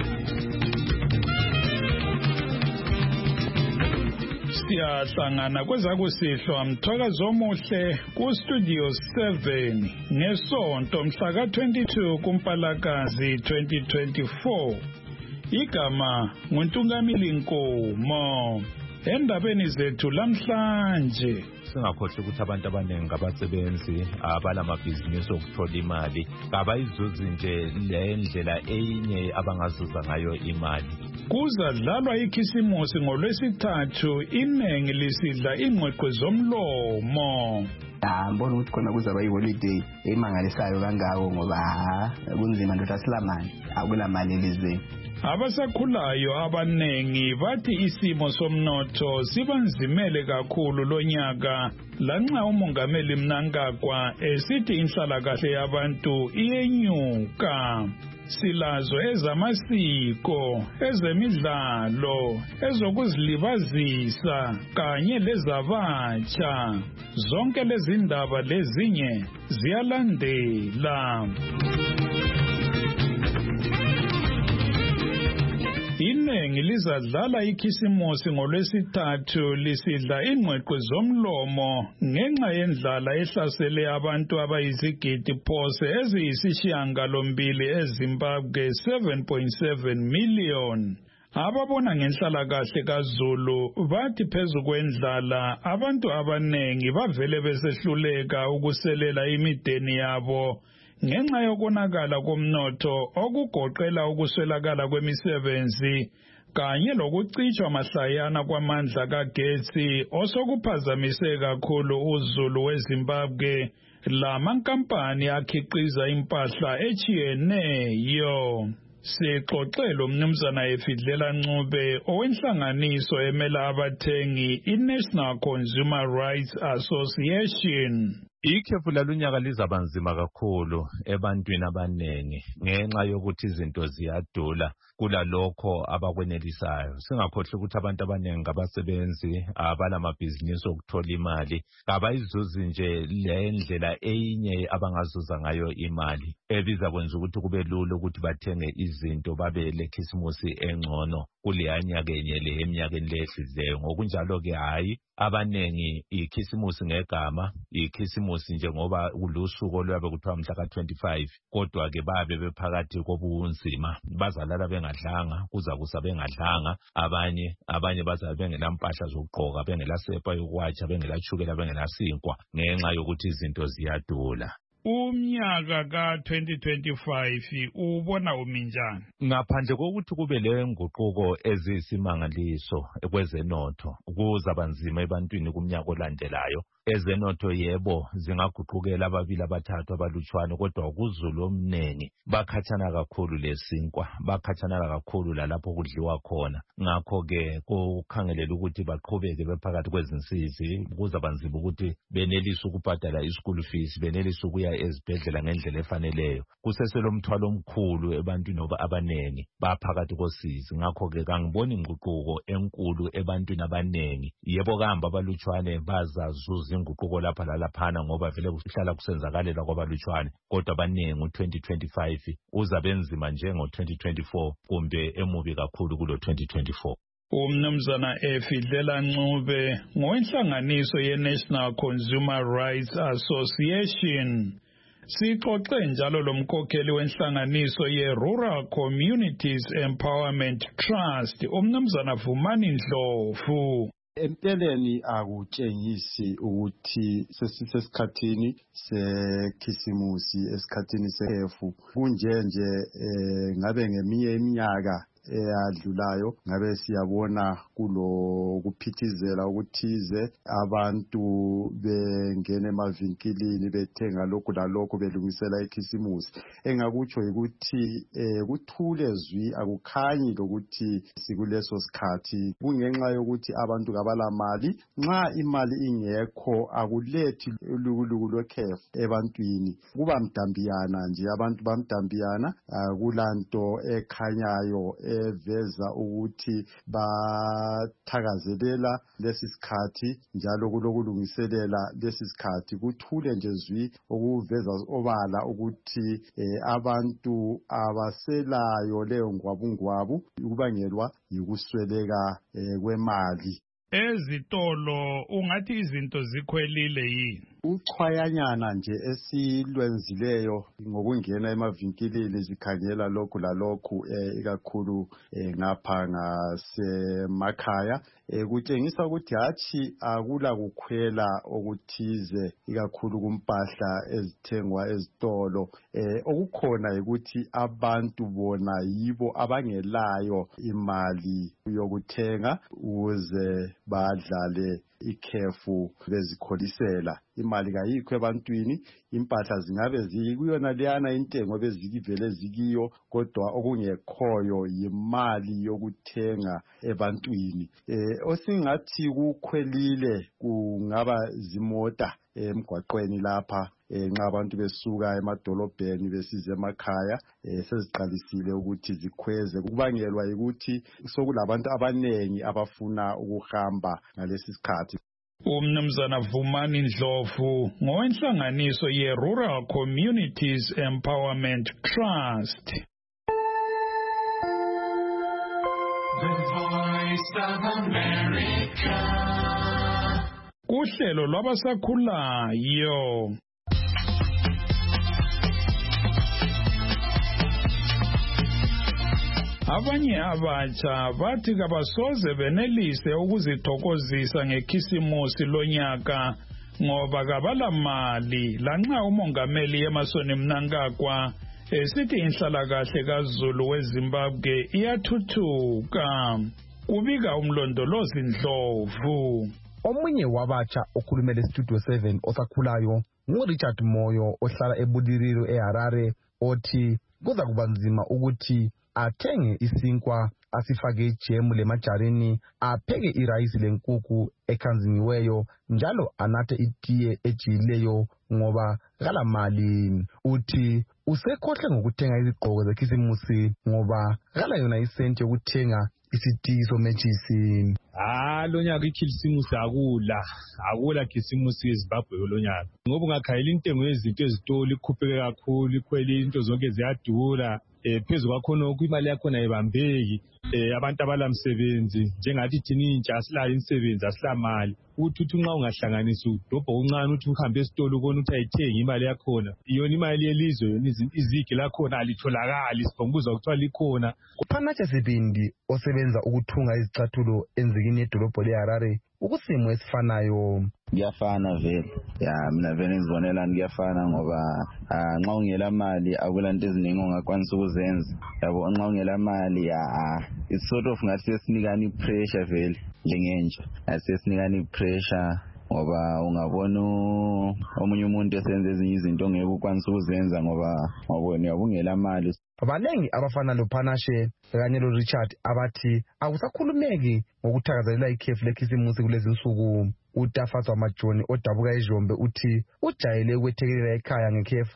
Siyahlangana kwezakusihlwa mthwakazi omuhle ku-Studio seven ngesonto mhla ka twenty-two kuMpalakazi twenty twenty-four. Igama nguNtungamili Nkomo. Endabeni zethu lamhlanje singakhohlwa ukuthi abantu abaningi abasebenzi abalamabhizinisi okuthola imali abayizuzi nje le ndlela eyinye abangazuza ngayo imali. Kuzadlalwa ikhisimusi ngolwesithathu, iningi lisidla ingqweqwe zomlomo. Ngibona ukuthi khona kuzaba iholiday emangalisayo kangako ngoba kunzima ndoda silamali akula mali elizweni. Abasakhulayo abanengi bathi isimo somnotho sibanzimele kakhulu lonyaka lanxa umongameli Mnangagwa esithi inhlalakahle yabantu iyenyuka. Silazo ezamasiko, ezemidlalo, ezokuzilibazisa kanye lezabatsha. Zonke lezi ndaba lezinye ziyalandela. Iningi lizadlala ikhisimusi ngolwesithathu lisidla ingqweqwe zomlomo ngenxa yendlala ehlasele abantu abayizigidi phose eziyisishiyangalombili eZimbabwe seven point seven million. Ababona ngenhlalakahle kaZulu bathi phezu kwendlala abantu abanengi bavele besehluleka ukuselela imideni yabo ngenxa yokonakala komnotho okugoqela ukuswelakala kwemisebenzi kanye lokucitshwa mahlayana kwamandla kagetsi osokuphazamise kakhulu uZulu weZimbabwe lamankampani akhiqiza impahla echiyeneyo. Sixoxelo umnumzana Efidlela Ncube owenhlanganiso emela abathengi iNational Consumer Rights Association. Ikhefu lalunyaka lizabanzima kakhulu ebantwini abanengi ngenxa yokuthi izinto ziyadula kulalokho abakwenelisayo. Singakhohlwa ukuthi abantu abanengi abasebenzi abalamabhizinisi okuthola imali abayizuzi nje le ndlela eyinye abangazuza ngayo imali ebiza kwenza ukuthi kube lula ukuthi bathenge izinto babe lekhisimusi engcono kuleya nyaka enye le eminyakeni lehlizleyo. Ngokunjalo ke hayi abanengi ikhisimusi ngegama ikhisimusi nje ngoba ulusuku olwabe kuthiwa mhla ka twenty-five kodwa ke babe bephakathi kobunzima bazalala bengadlanga kuza kusa bengadlanga abanye abanye bazala bengelampahla zokugqoka bengelasepa yokwatsha bengelachukela bengelasinkwa ngenxa yokuthi izinto ziyadula. Umnyaka ka twenty twenty-five ubona uminjani? Ngaphandle kokuthi kube le nguquko ezisimangaliso kwezenotho kuzabanzima ebantwini kumnyaka olandelayo. Ezenotho yebo zingaguqukela ababili abathathu abalutshwane kodwa kuZulu omnengi bakhathana kakhulu lesinkwa bakhathana kakhulu lalapho kudliwa khona. Ngakho ke kukhangelela ukuthi baqhubeke bephakathi kwezinsizi kuzabanzima ukuthi benelise ukubhadala ischool fees benelise ukuya ezibhedlela ngendlela efaneleyo. Kuseselo umthwalo omkhulu ebantwini abanengi baphakathi kosizi. Ngakho ke kangiboni inguquko enkulu ebantwini abanengi. Yebo kahamba abalutshwane bazazuza inguquko lapha lalaphana ngoba vele kuhlala kusenzakalela kwabalutshwane kodwa abaningi u-twenty twenty-five uzabe enzima njengo-twenty twenty-four kumbe emubi kakhulu kulo-twenty twenty-four. Umnumzana Efidlela Ncube ngowenhlanganiso ye-National Consumer Rights Association. Sixoxe njalo lomkhokheli wenhlanganiso ye-Rural Communities Empowerment Trust umnumzana Vumani Ndlovu. Empeleni akutshengisi ukuthi sesisesikhathini sekhisimusi esikhathini sehefu kunjenje eh, ngabe ngeminye iminyaka eyadlulayo ngabe siyabona kulo kuphithizela ukuthize abantu bengena emavinkilini bethenga lokhu lalokhu belungisela ikhisimusi. Engakutsho ukuthi eh, kuthule zwi akukhanyi lokuthi sikuleso sikhathi kungenxa yokuthi abantu kabala mali. Nxa imali ingekho akulethi ulukuluku lwekhefu ebantwini, kuba mdambiyana nje, abantu bamdambiyana, akulanto ekhanyayo eveza ukuthi bathakazelela lesi sikhathi njalo kulokulungiselela lesi sikhathi. Kuthule nje zwi okuveza obala ukuthi eh, abantu abaselayo leyo ngwabungwabu kubangelwa yikusweleka eh, kwemali. Ezitolo ungathi izinto zikhwelile yini? Uchwayanyana nje esilwenzileyo ngokungena emavinkilini zikhangela lokhu lalokhu eh, ikakhulu eh, ngapha ngasemakhaya eh, kutshengisa ukuthi hathi akula kukhwela okuthize ikakhulu kumpahla ezithengwa ezitolo. Eh, okukhona ukuthi abantu bona yibo abangelayo imali yokuthenga ukuze badlale ikhefu bezikholisela. Imali kayikho ebantwini, impahla zingabe zikuyona leyana intengo bezikivele zikiyo kodwa okungekhoyo yimali yokuthenga ebantwini. Eh, osingathi kukhwelile kungaba zimota emgwaqweni lapha nxa abantu besuka emadolobheni besize emakhaya eh, seziqalisile ukuthi zikhweze. Kubangelwa ukuthi sokulabantu abanengi abafuna ukuhamba ngalesi sikhathi. Umnumzana Vumani Ndlovu ngowenhlanganiso ye-Rural Communities Empowerment Trust. The Voice of America. Uhlelo lwabasakhulayo. Abanye abatsha bathi kabasoze benelise ukuzithokozisa ngekhisimusi lonyaka ngoba kabala mali. Lanxa umongameli Emmerson Mnangagwa esithi inhlalakahle kaZulu weZimbabwe iyathuthuka. Kubika umlondolozi Ndlovu. Omunye wabatsha okhulumele Studio seven osakhulayo nguRichard Moyo ohlala eBudiriro eHarare othi kuza kuba nzima ukuthi athenge isinkwa asifake ijemu lemajarini, apheke irayisi lenkukhu ekhanzingiweyo njalo anathe itiye ejiyileyo ngoba kala mali. Uthi usekhohle ngokuthenga izigqoko zekhisimusi ngoba kala yona isenti yokuthenga isitiyi sometshisi. Ah, lonyaka ikhisimusi akula akula khisimusi eZimbabwe lonyaka ngoba ungakhayela intengo yezinto ezitolo ikhupheke kakhulu, ikhwele into zonke ziyadura. Eh, phezu kwakhona imali yakhona ayibambeki. Eh, abantu abalamsebenzi njengathi thina intsha asilayo imisebenzi asilamali. Uthi uthi nxa ungahlanganisa udobho kuncane uthi uhambe esitolo ubona ukuthi ayithengi imali yakhona. Iyona imali yelizwe yona izigi lakhona alitholakali sibonguza ukuthiwa likhona. Uphanatshe Sibindi osebenza ukuthunga izicathulo enzikini yedolobho leHarare ukusimo esifanayo. Kuyafana vele. Ya mina vele ngizibonela kuyafana ngoba nxa ungela mali akulanto eziningi ongakwanisa ukuzenza. Yabo nxa ungela mali ya it's sort of ngathi sesinikana ipressure vele njengentsha. Asesinikana ipressure ngoba ungabona omunye umuntu esenza ezinye izinto ongeke ukwanisa ukuzenza ngoba wabona yabungela mali. Abanengi abafana loPhanashe kanye loRichard abathi akusakhulumeki ngokuthakazelela ikhefu lekhisimusi kulezi nsuku. Utafazwa Majoni odabuka eJombe uthi ujayele ukwethekelela ekhaya ngekhefu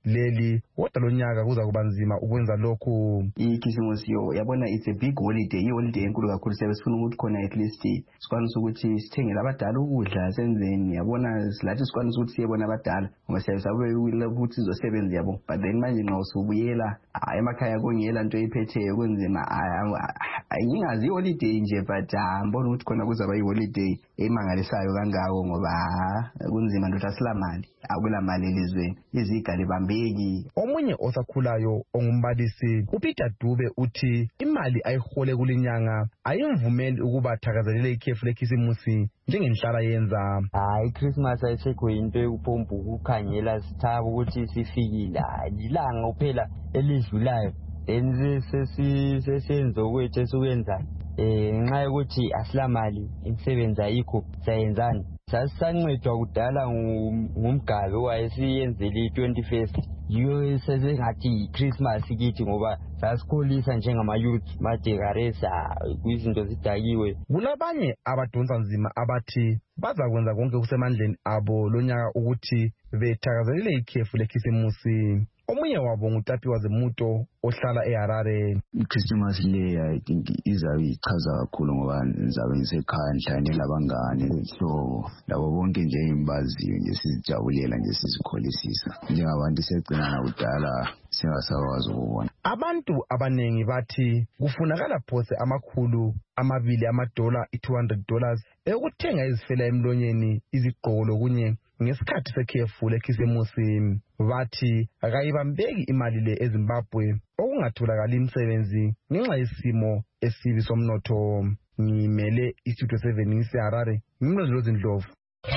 leli kodwa lonyaka kuza kuba nzima ukwenza lokhu. ikhisimusi yo yabona it's a big holiday iholiday enkulu kakhulu siyabe sifuna ukuthi khona at least sikwanisa ukuthi sithengele abadala ukudla senzeni yabona silathi sikwanisa ukuthi siyebona abadala ngoba siyabe sabuyela ukuthi sizosebenza yabo but then manje nxa usubuyela emakhaya kongela nto iphetheyo kunzima ayingazi iholiday nje but mbona ukuthi khona kuzaba iholiday emangalisayo kangako ngoba kunzima ndoda silamali akula mali elizweni izigali bambeki. Omunye osakhulayo ongumbalisi uPeter Dube uthi imali ayihole kulinyanga ayimvumeli ukuba thakazelele ikhefu lekhisimusi njengenhlala yenza. Hayi iChristmas ayisekho into yokupompa ukukhangela sithaba ukuthi sifikile ilanga kuphela elidlulayo then sesisenza ukuthi esikwenzayo eh nxa yokuthi asilamali imisebenzi ayikho sayenzani sasisancedwa kudala ngumgabe wayesiyenzele i-twenty-first yiyo sesengathi Christmas kithi ngoba sasikholisa njengama-youth madekaresa kwizinto zidakiwe. Kulabanye abadonsa nzima abathi bazakwenza konke kusemandleni abo lonyaka ukuthi bethakazelele ikhefu lekhisimusi. Omunye wabo ngutapiwa Zemuto ohlala eHarare. iChristmas le I think izabe ichaza kakhulu ngoba ngizabe ngisekhaya nhlanye labangane so labo bonke nje imbaziyo nje sizijabulela nje sizikholisisa njengabantu segcinana kudala singasakwazi ukubona. Abantu abanengi bathi kufunakala phose amakhulu amabili amadola i-two hundred dollars ekuthenga izifela emlonyeni izigqoko lokunye ngesikhathi sekhefu lekhisimusi. Bathi akayibambeki imali le eZimbabwe okungatholakala imisebenzi ngenxa yesimo esibi somnotho. Ngimele iStudio seven ngiseHarare ngimlozi Ndlovu.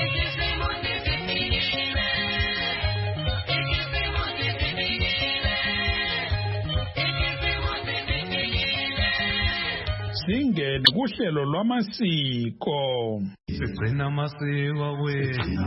Singene kuhlelo lwamasiko. Sigcina amasiko wethu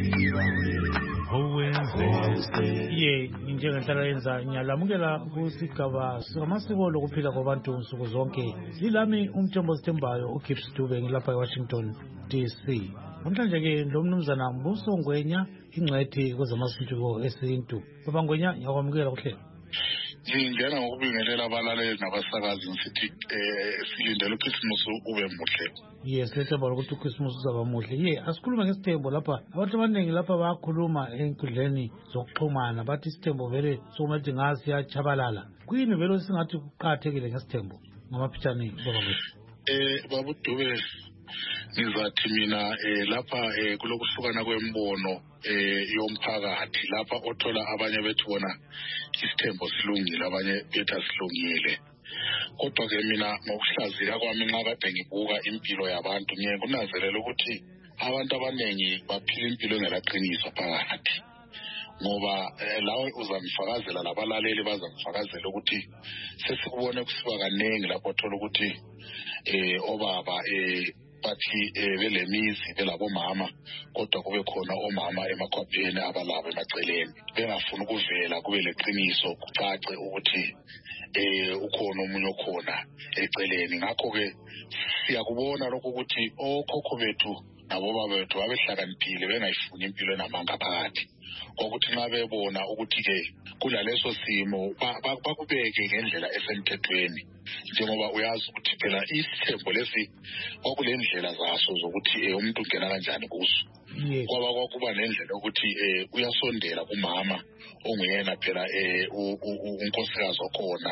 owenze ye njengenhlala yenza ngiyalamukela kusigaba samasiko lokuphila kwabantu nsuku zonke. Silami umthombo sithembayo uGibbs Dube ngilapha eWashington D C. Namhlanje ke lo mnumzana Mbuso Ngwenya ingcwethi kwezamasiko esintu. Baba Ngwenya ngiyakwamukela kuhlelo. Ngingena ngokubingelela abalaleli nabasakazi ngithi eh silindele uChristmas ube muhle. Yes, lethemba lokuthi uChristmas uzaba muhle. Ye, asikhuluma ngesithembo lapha. Abantu abaningi lapha bayakhuluma enkundleni zokuxhumana bathi isithembo vele sokuthi ngazi yachabalala. Kuyini vele singathi kuqhathekile ngesithembo ngamaphithani baba wethu. Eh babu Dube ngizathi mina eh lapha eh kulokuhlukana kwembono eh yomphakathi lapha othola abanye bethu bona isithembo silungile abanye bethu asilungile. Kodwa ke mina ngokuhlazika kwami nxa kade ngibuka impilo yabantu ngiye kunanzelela ukuthi abantu abanengi baphila impilo engelaqiniso phakathi. Ngoba lawe uzamfakazela labalaleli bazamfakazela ukuthi sesikubone kusiba kanengi lapho othola ukuthi eh obaba eh bathi belemizi belabomama kodwa kube khona omama emakhwapheni abalabo emaceleni bengafuni ukuvela kube leqiniso kucace ukuthi eh ukhona umunye okhona eceleni. Ngakho ke siyakubona lokho ukuthi okhokho bethu nabo baba bethu babehlakaniphile bengayifuni impilo enamanga phakathi kokuthi nxa bebona ukuthi ke kulaleso simo bakubeke ngendlela esemthethweni njengoba uyazi ukuthi phela isithembo lesi kwakulendlela zaso zokuthi umuntu ungena kanjani kuso. Kwaba kwakuba nendlela ukuthi uyasondela kumama onguyena phela unkosikazi okhona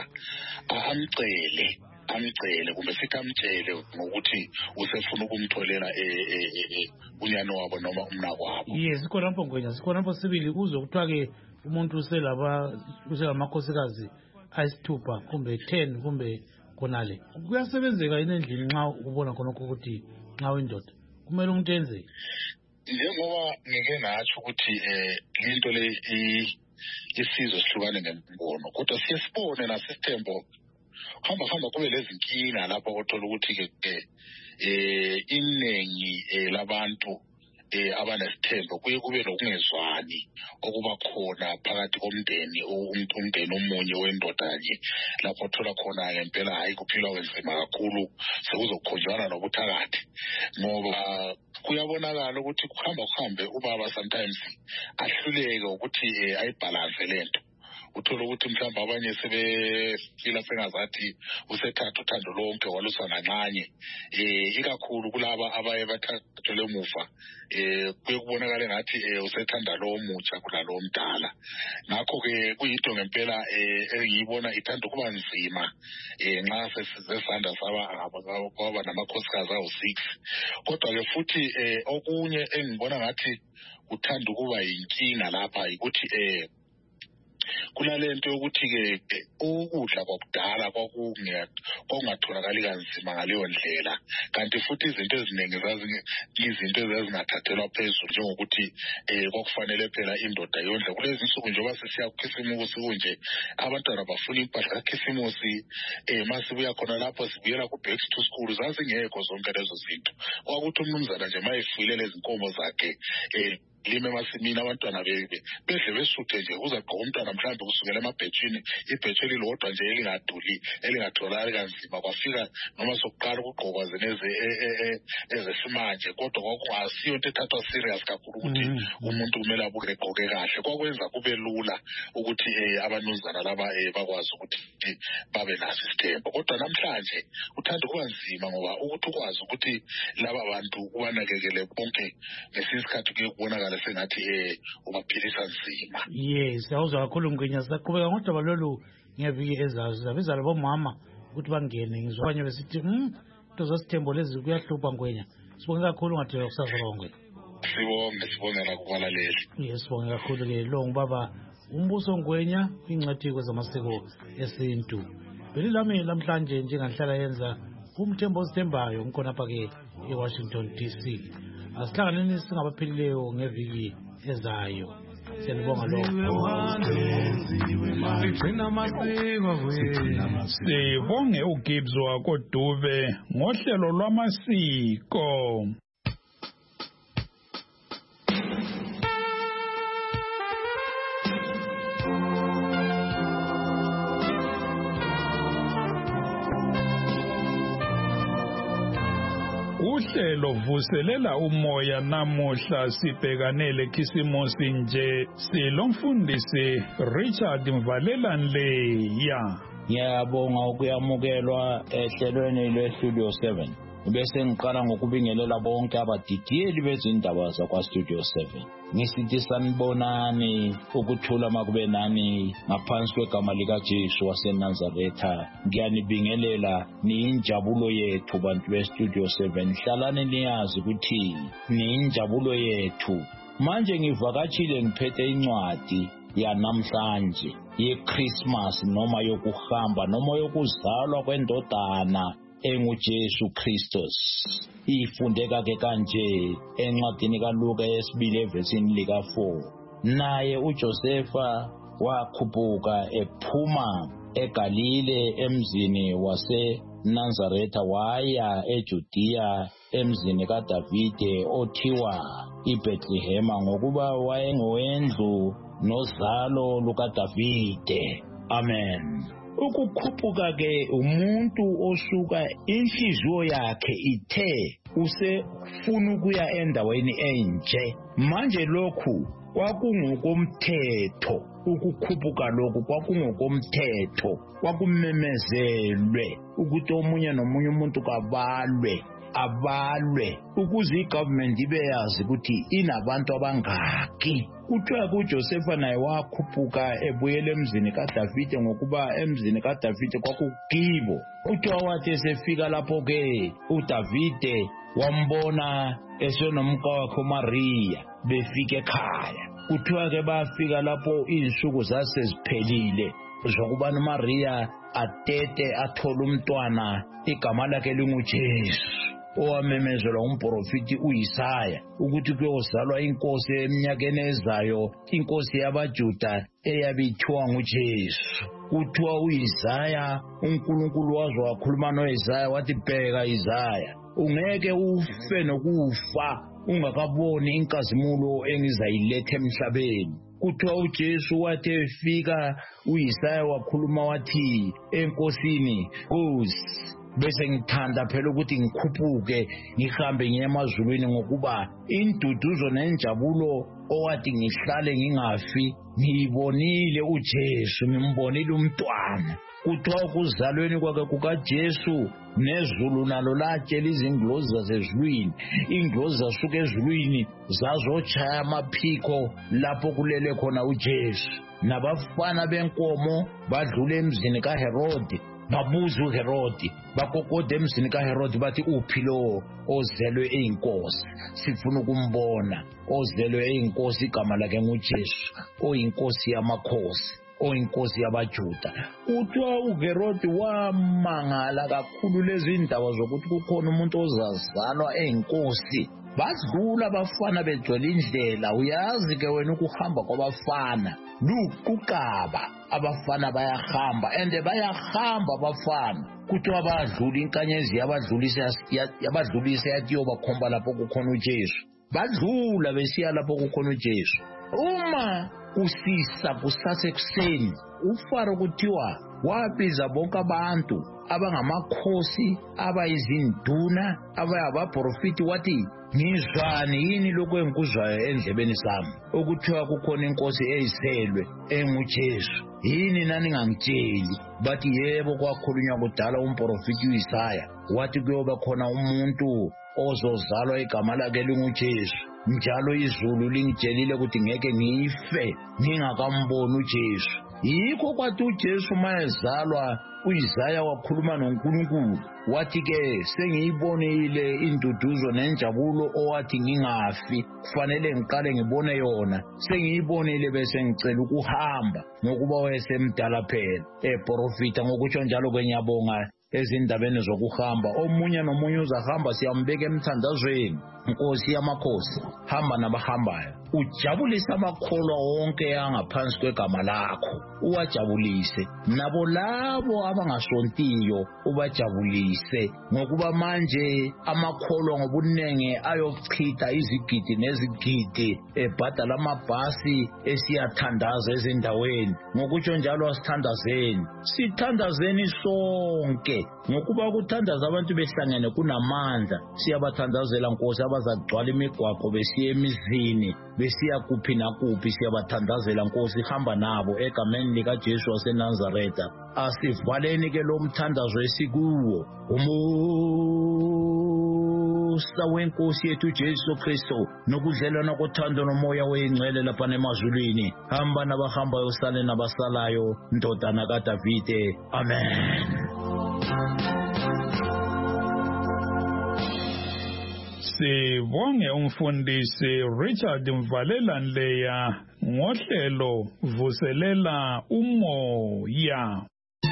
amcele amcele kumbe sithi amtshele ngokuthi usefuna ukumtholela unyana wabo noma umnako wabo. Yes, sikhona lapho Ngwenya sikhona lapho sibili uzwe kuthiwa ke umuntu uselaba uselamakhosikazi ayisithupha kumbe ten kumbe konale. Kuyasebenzeka yini endlini nxa ubona khona ukuthi nxa uyindoda kumele umuntu enze njengoba ngike ngatsho ukuthi eh into le isizwe sihlukane ngembono kodwa siyasibone nasithembo hamba hamba kube lezinkinga lapho othola ukuthi ke eh inengi labantu eh abanesithembo kuye kube lokungezwani okuba khona phakathi komndeni umndeni omunye wendodanye lapho thola khona ngempela hayi kuphilwa kwenzima kakhulu sekuzokhonjwana nobuthakathi ngoba kuyabonakala ukuthi kuhamba kuhambe ubaba sometimes ahluleke ukuthi ayibalance lento uthola ukuthi mhlawumbe abanye sebefila sengazathi usethatha uthando lonke walusa kancane eh ikakhulu kulaba abaye bathathele emuva eh kuye kubonakala ngathi usethanda lo omutsha kulalo omdala ngakho ke kuyinto ngempela eh engiyibona ithanda kuba nzima eh nxa sesizesanda saba kwaba namakhosikazi awu six kodwa ke futhi eh okunye engibona ngathi uthanda kuba yinkinga lapha ukuthi eh kunalento yokuthi ke ukudla kwakudala kwakungatholakali kanzima ngaleyo ndlela kanti futhi izinto eziningi zazi izinto ezingathathelwa phezulu njengokuthi eh kwakufanele phela indoda yondle kulezi insuku njengoba sesiya kukhisimusi kunje abantwana bafuna impahla kakhisimusi eh masibuya khona lapho sibuyela ku back to school zazingekho zonke lezo zinto kwakuthi umnumzana nje mayefuyile lezi nkomo zakhe eh lime masimini abantwana bebe bedle besuthe nje uzagqoka umntwana mhlawumbe kusukela emabhethini ibhethe lilodwa nje elingaduli elingatholakali kanzima kwafika noma sokuqala ukugqokwa zeneze ezesimanje kodwa kwakungasiyo into ethathwa serious kakhulu ukuthi umuntu kumele abuke egqoke kahle kwakwenza kube lula ukuthi abanuzana laba bakwazi ukuthi babe naso isithembo kodwa namhlanje uthanda kuba nzima ngoba ukuthi ukwazi ukuthi laba bantu ubanakekele bonke ngesikhathi kuyekubonakala sengathi eh ubaphilisa nzima. Yes, awuzwa kakhulu Mgwinya saqhubeka ngodaba lolu ngeviki ezayo sizabiza labo mama ukuthi bangene ngizwa abanye besithi hm into zosithembo lezi kuyahlupha Mgwinya. Sibonge kakhulu ngathi kusasa bonke. Sibonge sibongela kubalaleli. Yes, sibonge kakhulu ke lo ngibaba umbuso Mgwinya ingcwathi kwezamasiko esintu. Belilami namhlanje njengahlala yenza umthembo sithembayo ngikhona apha ke eWashington D C. Asihlanganeni singabaphilileyo ngeviki ezayo. Siyabonga lokho. Sibonge uGibbs wakoDube ngohlelo lwamasiko. Uhlelo vuselela umoya namuhla sibhekanele khisimusi nje silomfundisi Richard Mvalelanleya. Ngiyabonga ukuyamukelwa ehlelweni lweStudio seven. Bese ngiqala ngokubingelela bonke abadidiyeli bezindaba zakwa Studio seven. Ngisithi sanibonani ukuthula makube nani ngaphansi kwegama lika Jesu waseNazaretha. Ngiyanibingelela niyinjabulo yethu bantu beStudio seven. Hlalani niyazi ukuthi niyinjabulo yethu. Manje ngivakatshile ngiphethe incwadi yanamhlanje yeChristmas noma yokuhamba noma yokuzalwa kwendodana enguJesu Christus. Ifundeka ke kanje encwadini kaLuka yesibili evesini lika four. Naye uJosefa wakhuphuka ephuma eGalile emzini wase Nazaretha waya eJudiya emzini kaDavide othiwa iBethlehema ngokuba wayengowendlu nozalo lukaDavide. Amen. Ukukhuphuka ke umuntu osuka inhliziyo yakhe ithe usefuna ukuya endaweni enje. Manje lokhu kwakungokomthetho. Ukukhuphuka lokhu kwakungokomthetho. Kwakumemezelwe ukuthi omunye nomunye umuntu kabalwe abalwe ukuze igovernment ibe yazi ukuthi inabantu abangaki. Kuthiwa kuJosefa naye wakhuphuka ebuyele emzini kaDavide ngokuba emzini kaDavide kwakukibo. Kuthiwa wathi esefika lapho ke uDavide wambona esenomkakhe uMaria befika ekhaya. Kuthiwa ke bafika lapho izinsuku zaseziphelile zokuba uMaria atete athola umntwana igama lakhe linguJesu. Owamemezelwa umprofeti uIsaya ukuthi kuyozalwa inkosi eminyakeni ezayo, inkosi yabaJuda eyabithiwa nguJesu. Kuthiwa uIsaya uNkulunkulu wazo wakhuluma noIsaya wathi bheka Isaya ungeke ufe nokufa ungakaboni inkazimulo engizayiletha emhlabeni. Kuthiwa uJesu wathi efika uYesaya wakhuluma wathi enkosini Nkosi, bese ngithanda phela ukuthi ngikhuphuke ngihambe ngiye emazulwini ngokuba induduzo nenjabulo owathi ngihlale ngingafi ngiyibonile uJesu, ngimbonile umntwana. Kuthiwa kuzalweni kwakhe kukaJesu nezulu nalo latshela izingilosi zasezulwini, ingilosi zasuka ezulwini zazochaya amaphiko lapho kulele khona uJesu. Nabafana benkomo badlula emzini kaHerodi, babuza uHerodi, bakokoda emzini kaHerodi bathi uphi lo ozelwe eyinkosi, sifuna ukumbona. Ozelwe eyinkosi igama lakhe nguJesu, oyinkosi yamakhosi, oyinkosi yabaJuda. Kuthiwa uHerodi wamangala kakhulu lezi indaba zokuthi kukhona umuntu ozazalwa eyinkosi. Badlula abafana begcwele indlela. Uyazi ke wena ukuhamba kwabafana luqukaba, abafana bayahamba ende bayahamba abafana. Kuthiwa badlula inkanyezi yabadlulisa yabadlulisa yathi yobakhomba lapho kukhona uJesu. Badlula besiya lapho kukhona uJesu. Uma kusisa kusasekuseni uFaro kuthiwa wabiza bonke abantu abangamakhosi, abayizinduna, abayabaprofiti wathi ngizwani yini lokho engikuzwayo endlebeni zami ukuthiwa kukhona inkosi eyiselwe enguJesu, yini nani ngangitsheli? Bathi yebo, kwakhulunywa kudala umprofiti uYesaya wathi kuyoba khona umuntu ozozalwa igama lakhe linguJesu, njalo izulu lingitshelile ukuthi ngeke ngife ngingakamboni uJesu. Yikho kwathi uJesu mayezalwa uYesaya wakhuluma noNkulunkulu wathi-ke sengiyibonile induduzo nenjabulo owathi ngingafi, kufanele ngiqale ngibone yona. Sengiyibonile bese ngicela ukuhamba ngokuba wayesemdala phela. Eprofita ngokutsho njalo kwenyabonga ezindabeni zokuhamba. Omunye nomunye uzahamba siyambeka emthandazweni. Nkosi yamakhosi, hamba nabahambayo, ujabulise amakholwa wonke angaphansi kwegama lakho, uwajabulise. Nabo labo abangasontiyo ubajabulise, ngokuba manje amakholwa ngobunenge ayochitha izigidi nezigidi ebhadala amabhasi esiyathandaza ezindaweni. Ngokutsho njalo asithandazeni, sithandazeni sonke, ngokuba ukuthandaza abantu behlangene kunamandla. Siyabathandazela Nkosi abazagcwala imigwaqo besiya emizini, besiya kuphi nakuphi. Siyabathandazela Nkosi, hamba nabo egameni likaJesu waseNazaretha. Asivaleni ke lo mthandazo esikuwo. Umusa wenkosi yethu Jesu Kristu nokudlelana kothando nomoya weyingcwele lapha emazulwini, hamba nabahambayo usale nabasalayo, ndodana kaDavide. Amen. Sibonge umfundisi Richard Mvalelanleya ngohlelo vuselela umoya.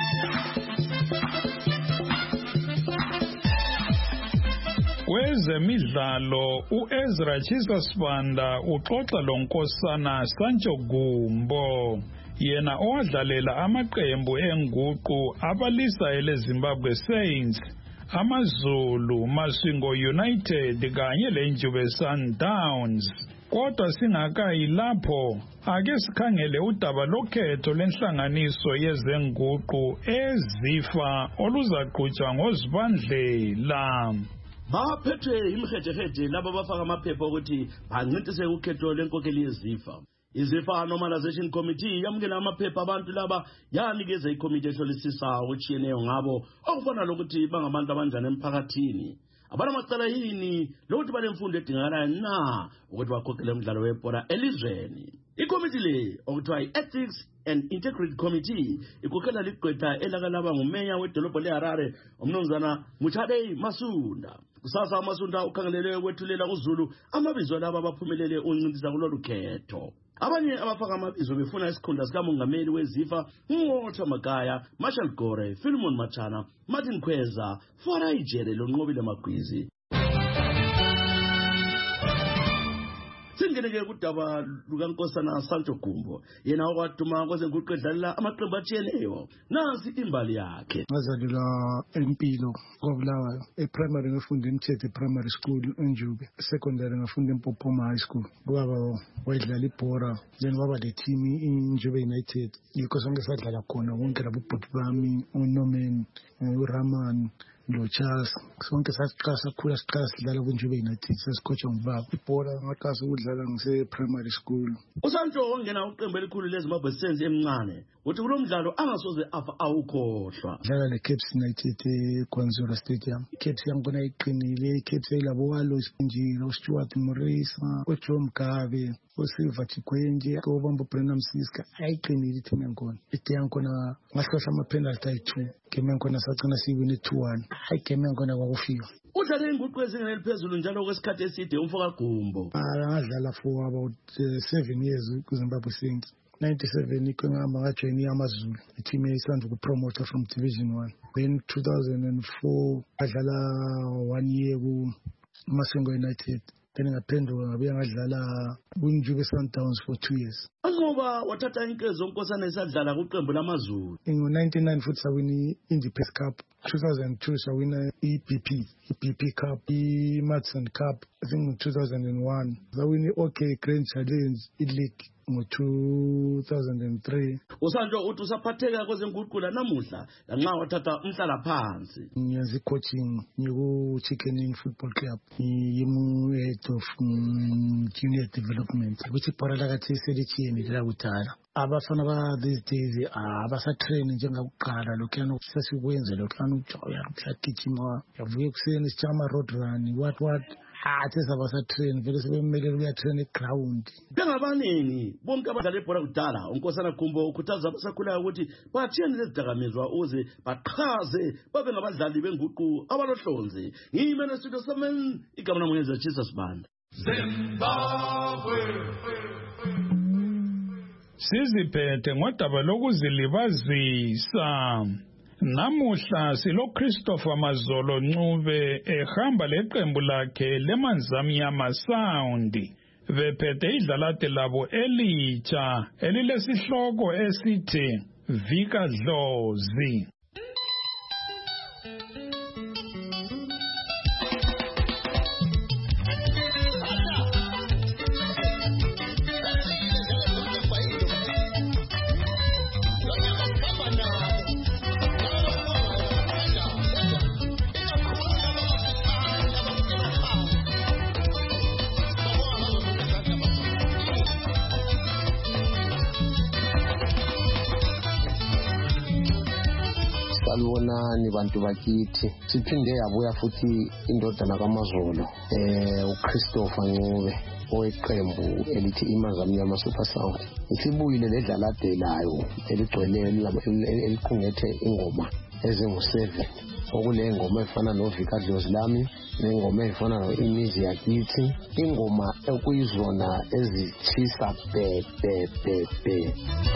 Kwezemidlalo uEzra Chisasibanda uxoxa lonkosana Sancho Gumbo, yena owadlalela amaqembu enguqu abalisa eleZimbabwe Saints, AmaZulu, Masvingo United kanye leNjube Sundowns. Kodwa singakayi lapho, ake sikhangele udaba lokhetho lenhlanganiso yezenguqu ezifa oluzaqhutshwa ngoZibandlela. Baphethe imhejeheje laba bafaka amaphepha ukuthi bancintise ukhetho lenkokheli yezifa. Izifa Normalization Committee yamukela amaphepha abantu laba yanikeza ikomiti ehlolisisa okutshiyeneyo ngabo okufana lokuthi bangabantu abanjani emphakathini, abanamacala yini lokuthi balemfundo edingakalayo na ukuthi bakhokhele umdlalo webhola elizweni. Ikomiti le okuthiwa i-Ethics and Integrity Committee ikhokhela ligqwetha elakalaba ngumeya wedolobho leHarare umnumzana Muchadei Masunda. Kusasa Masunda ukhangelele ukwethulela kuZulu amabizo laba abaphumelele uncintisa kulolu khetho. Abanye abafaka amabizo befuna isikhundla sikamongameli wezifa uWalter Magaya, Marshall Gore, Philemon Machana, Martin Khweza, Farai Jere lonqobile Magwizi. Asingene-ke kudaba lukaNkosana Sancho Gumbo yena okwatuma kwezenguqu edlalela amaqembu atshiyeneyo. Nansi imbali yakhe. Ngazalelwa eMpilo kwaBulawayo. E-primary ngafunda eMthetho primary school eNjube. Secondary ngafunda eMpophoma high school. Ubaba wayedlala ibhora then waba le team iNjube United. Yikho sonke sadlala khona wonke labo bhuti bami uNorman uRaman lo Charles sonke sasiqala sakhula siqala sidlala kuNjube United sesicoachwa ngubaba. Ibhora ngaqasa ukudlala ngise primary school. uSancho ongena uqembu elikhulu leZimbabwe Saints emncane uthi kulomdlalo angasoze afa awukhohlwa. Dlala le Cape United eGwanzura Stadium. Cape yangona iqinile, Cape yilabo walo Sinjilo, Stuart Morisa, uJoe Mgabe, uSilva Chikwenje, ubamba Brenham Siska. Ayiqinile team yankona. Ite yankona ngahlohla ama penalty ayi-two. Game yankona sagcina siwine two one. Hayi game yankona kwakufika. Udlale inguqu ezingeni eliphezulu njalo kwesikhathi eside umfoka Gumbo. Ngadlala for about uh, seven years kuZimbabwe Saints. ninety-seven ikwengihamba ngajoyini yamaZulu i-team eyisanda ukupromota from division one. Then two thousand four ngadlala one year kuMasengo United. Then ngaphenduka ngabuya ngadlala kuNjube Sundowns for two years. Angoba wathatha inkezo uNkosana esadlala kuqembu lamaZulu. In nineteen ninety futhi sawina i-Independence Cup. two thousand two sawina i-B P, i-B P Cup, i-Madison Cup. I think in two thousand one sawina i-OK Grand Challenge i-League ngo-two thousand three. uSancho uthi usaphatheka kwezenguqula namuhla lanxa wathatha umhlala phansi. Ngiyenza i-coaching ngiku-Chicken Football Club. Ngimu-head of um, junior development. Ukuthi ibhora lakathi selithiyeni lakudala. Abafana ba these days abasatrain njengakuqala lokhuyana sesikwenze lokhuyana ujoya kusagijima yavuka ekuseni sijama road run what what athi sabasatrain vele sebemelele ukuyatrain eground. Bengabaningi bonke abadlala ibhola kudala uNkosana Gumbo ukhuthaza abasakhulayo ukuthi bathiyeni lezidakamizwa uze baqhaze babe ngabadlali benguqu abalohlonze. Ngiyimene studio seven igama lami ngeza Jesus Banda. Zimbabwe siziphethe ngodaba lokuzilibazisa. Namuhla silo Christopher Mazolo Ncube ehamba leqembu lakhe leManzamnyama Sound bephethe idlalate labo elitsha elilesihloko esithi Vika Dlozi. Salubonani bantu bakithi. Siphinde yabuya futhi indodana kaMazolo eh uChristopher Ncube oweqembu elithi iManzamnyama Super Sound. Isibuyile ledlaladelayo eligcwele eliqungethe ingoma ezingu seven. Okule ngoma efana noVika Dlozi lami, nengoma efana noImizi Yakithi, ingoma ekuyizona ezithisa be be be be.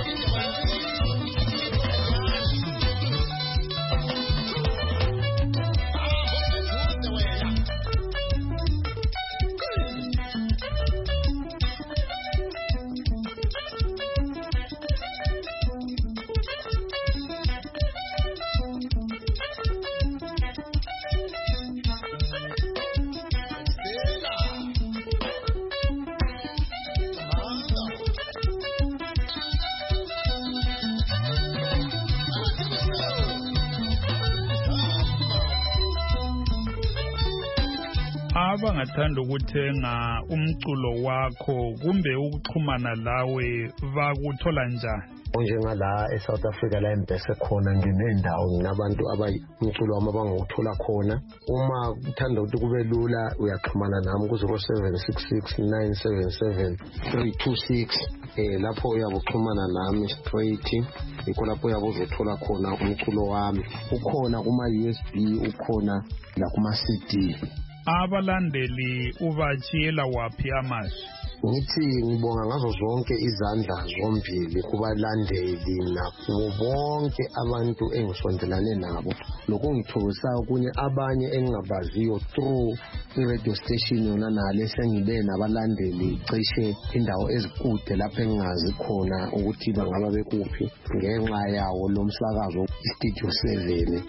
Abangathanda ukuthenga umculo wakho kumbe ukuxhumana lawe bakuthola njani? Njengala eSouth Africa la embese khona nginendawo nginabantu abayumculo wami abangawuthola khona. Uma uthanda ukuthi kube lula uyaxhumana nami ku zero seven six six nine seven seven three two six. Eh lapho uyabuxhumana nami straight. Ikho lapho uyabuzothola khona umculo wami. Ukhona kuma U S B, ukhona la kuma C D. Abalandeli ubachiyela waphi amashi? ngithi ngibonga ngazo zonke izandla zombili kubalandeli nakubo bonke abantu engisondelane nabo lokungithokozisayo kunye abanye engingabaziyo through i-radio station yona nale sengibe nabalandeli cishe indawo ezikude lapho engingazi khona ukuthi bangaba bekuphi ngenxa yawo lo msakazo iStudio seven.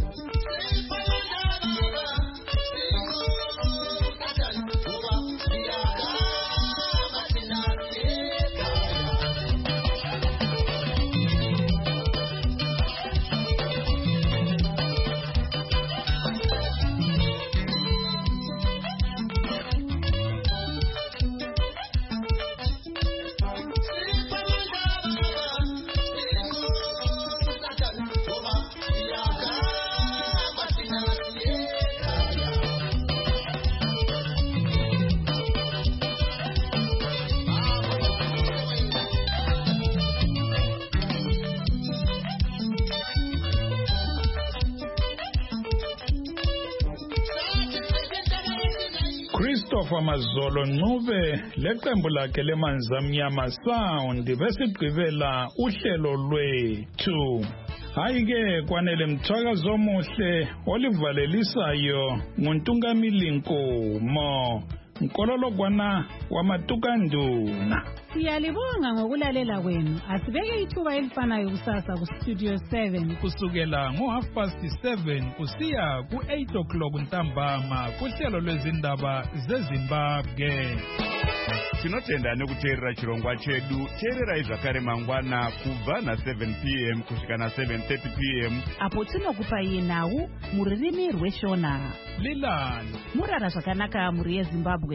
Christopher Mazolo Ncube leqembu lakhe lemanzi amnyama sound besigqibela uhlelo lwethu. Hayi-ke kwanele mthwakazo omuhle olivalelisayo nguNtungamili Nkomo Nkololo kwana wamatukanduna. Siyalibonga ngokulalela kwenu. Asibeke ithuba elifanayo kusasa ku Studio seven kusukela ngo half past seven kusiya ku eight o'clock ntambama kuhlelo lwezindaba zeZimbabwe. Tinotenda nekuteerera chirongwa chedu. Teererai zvakare mangwana kubva na seven p m kusvika na seven thirty p m apo tinokupai nhau muririmi rweshona. Lilani murara zvakanaka muri yeZimbabwe.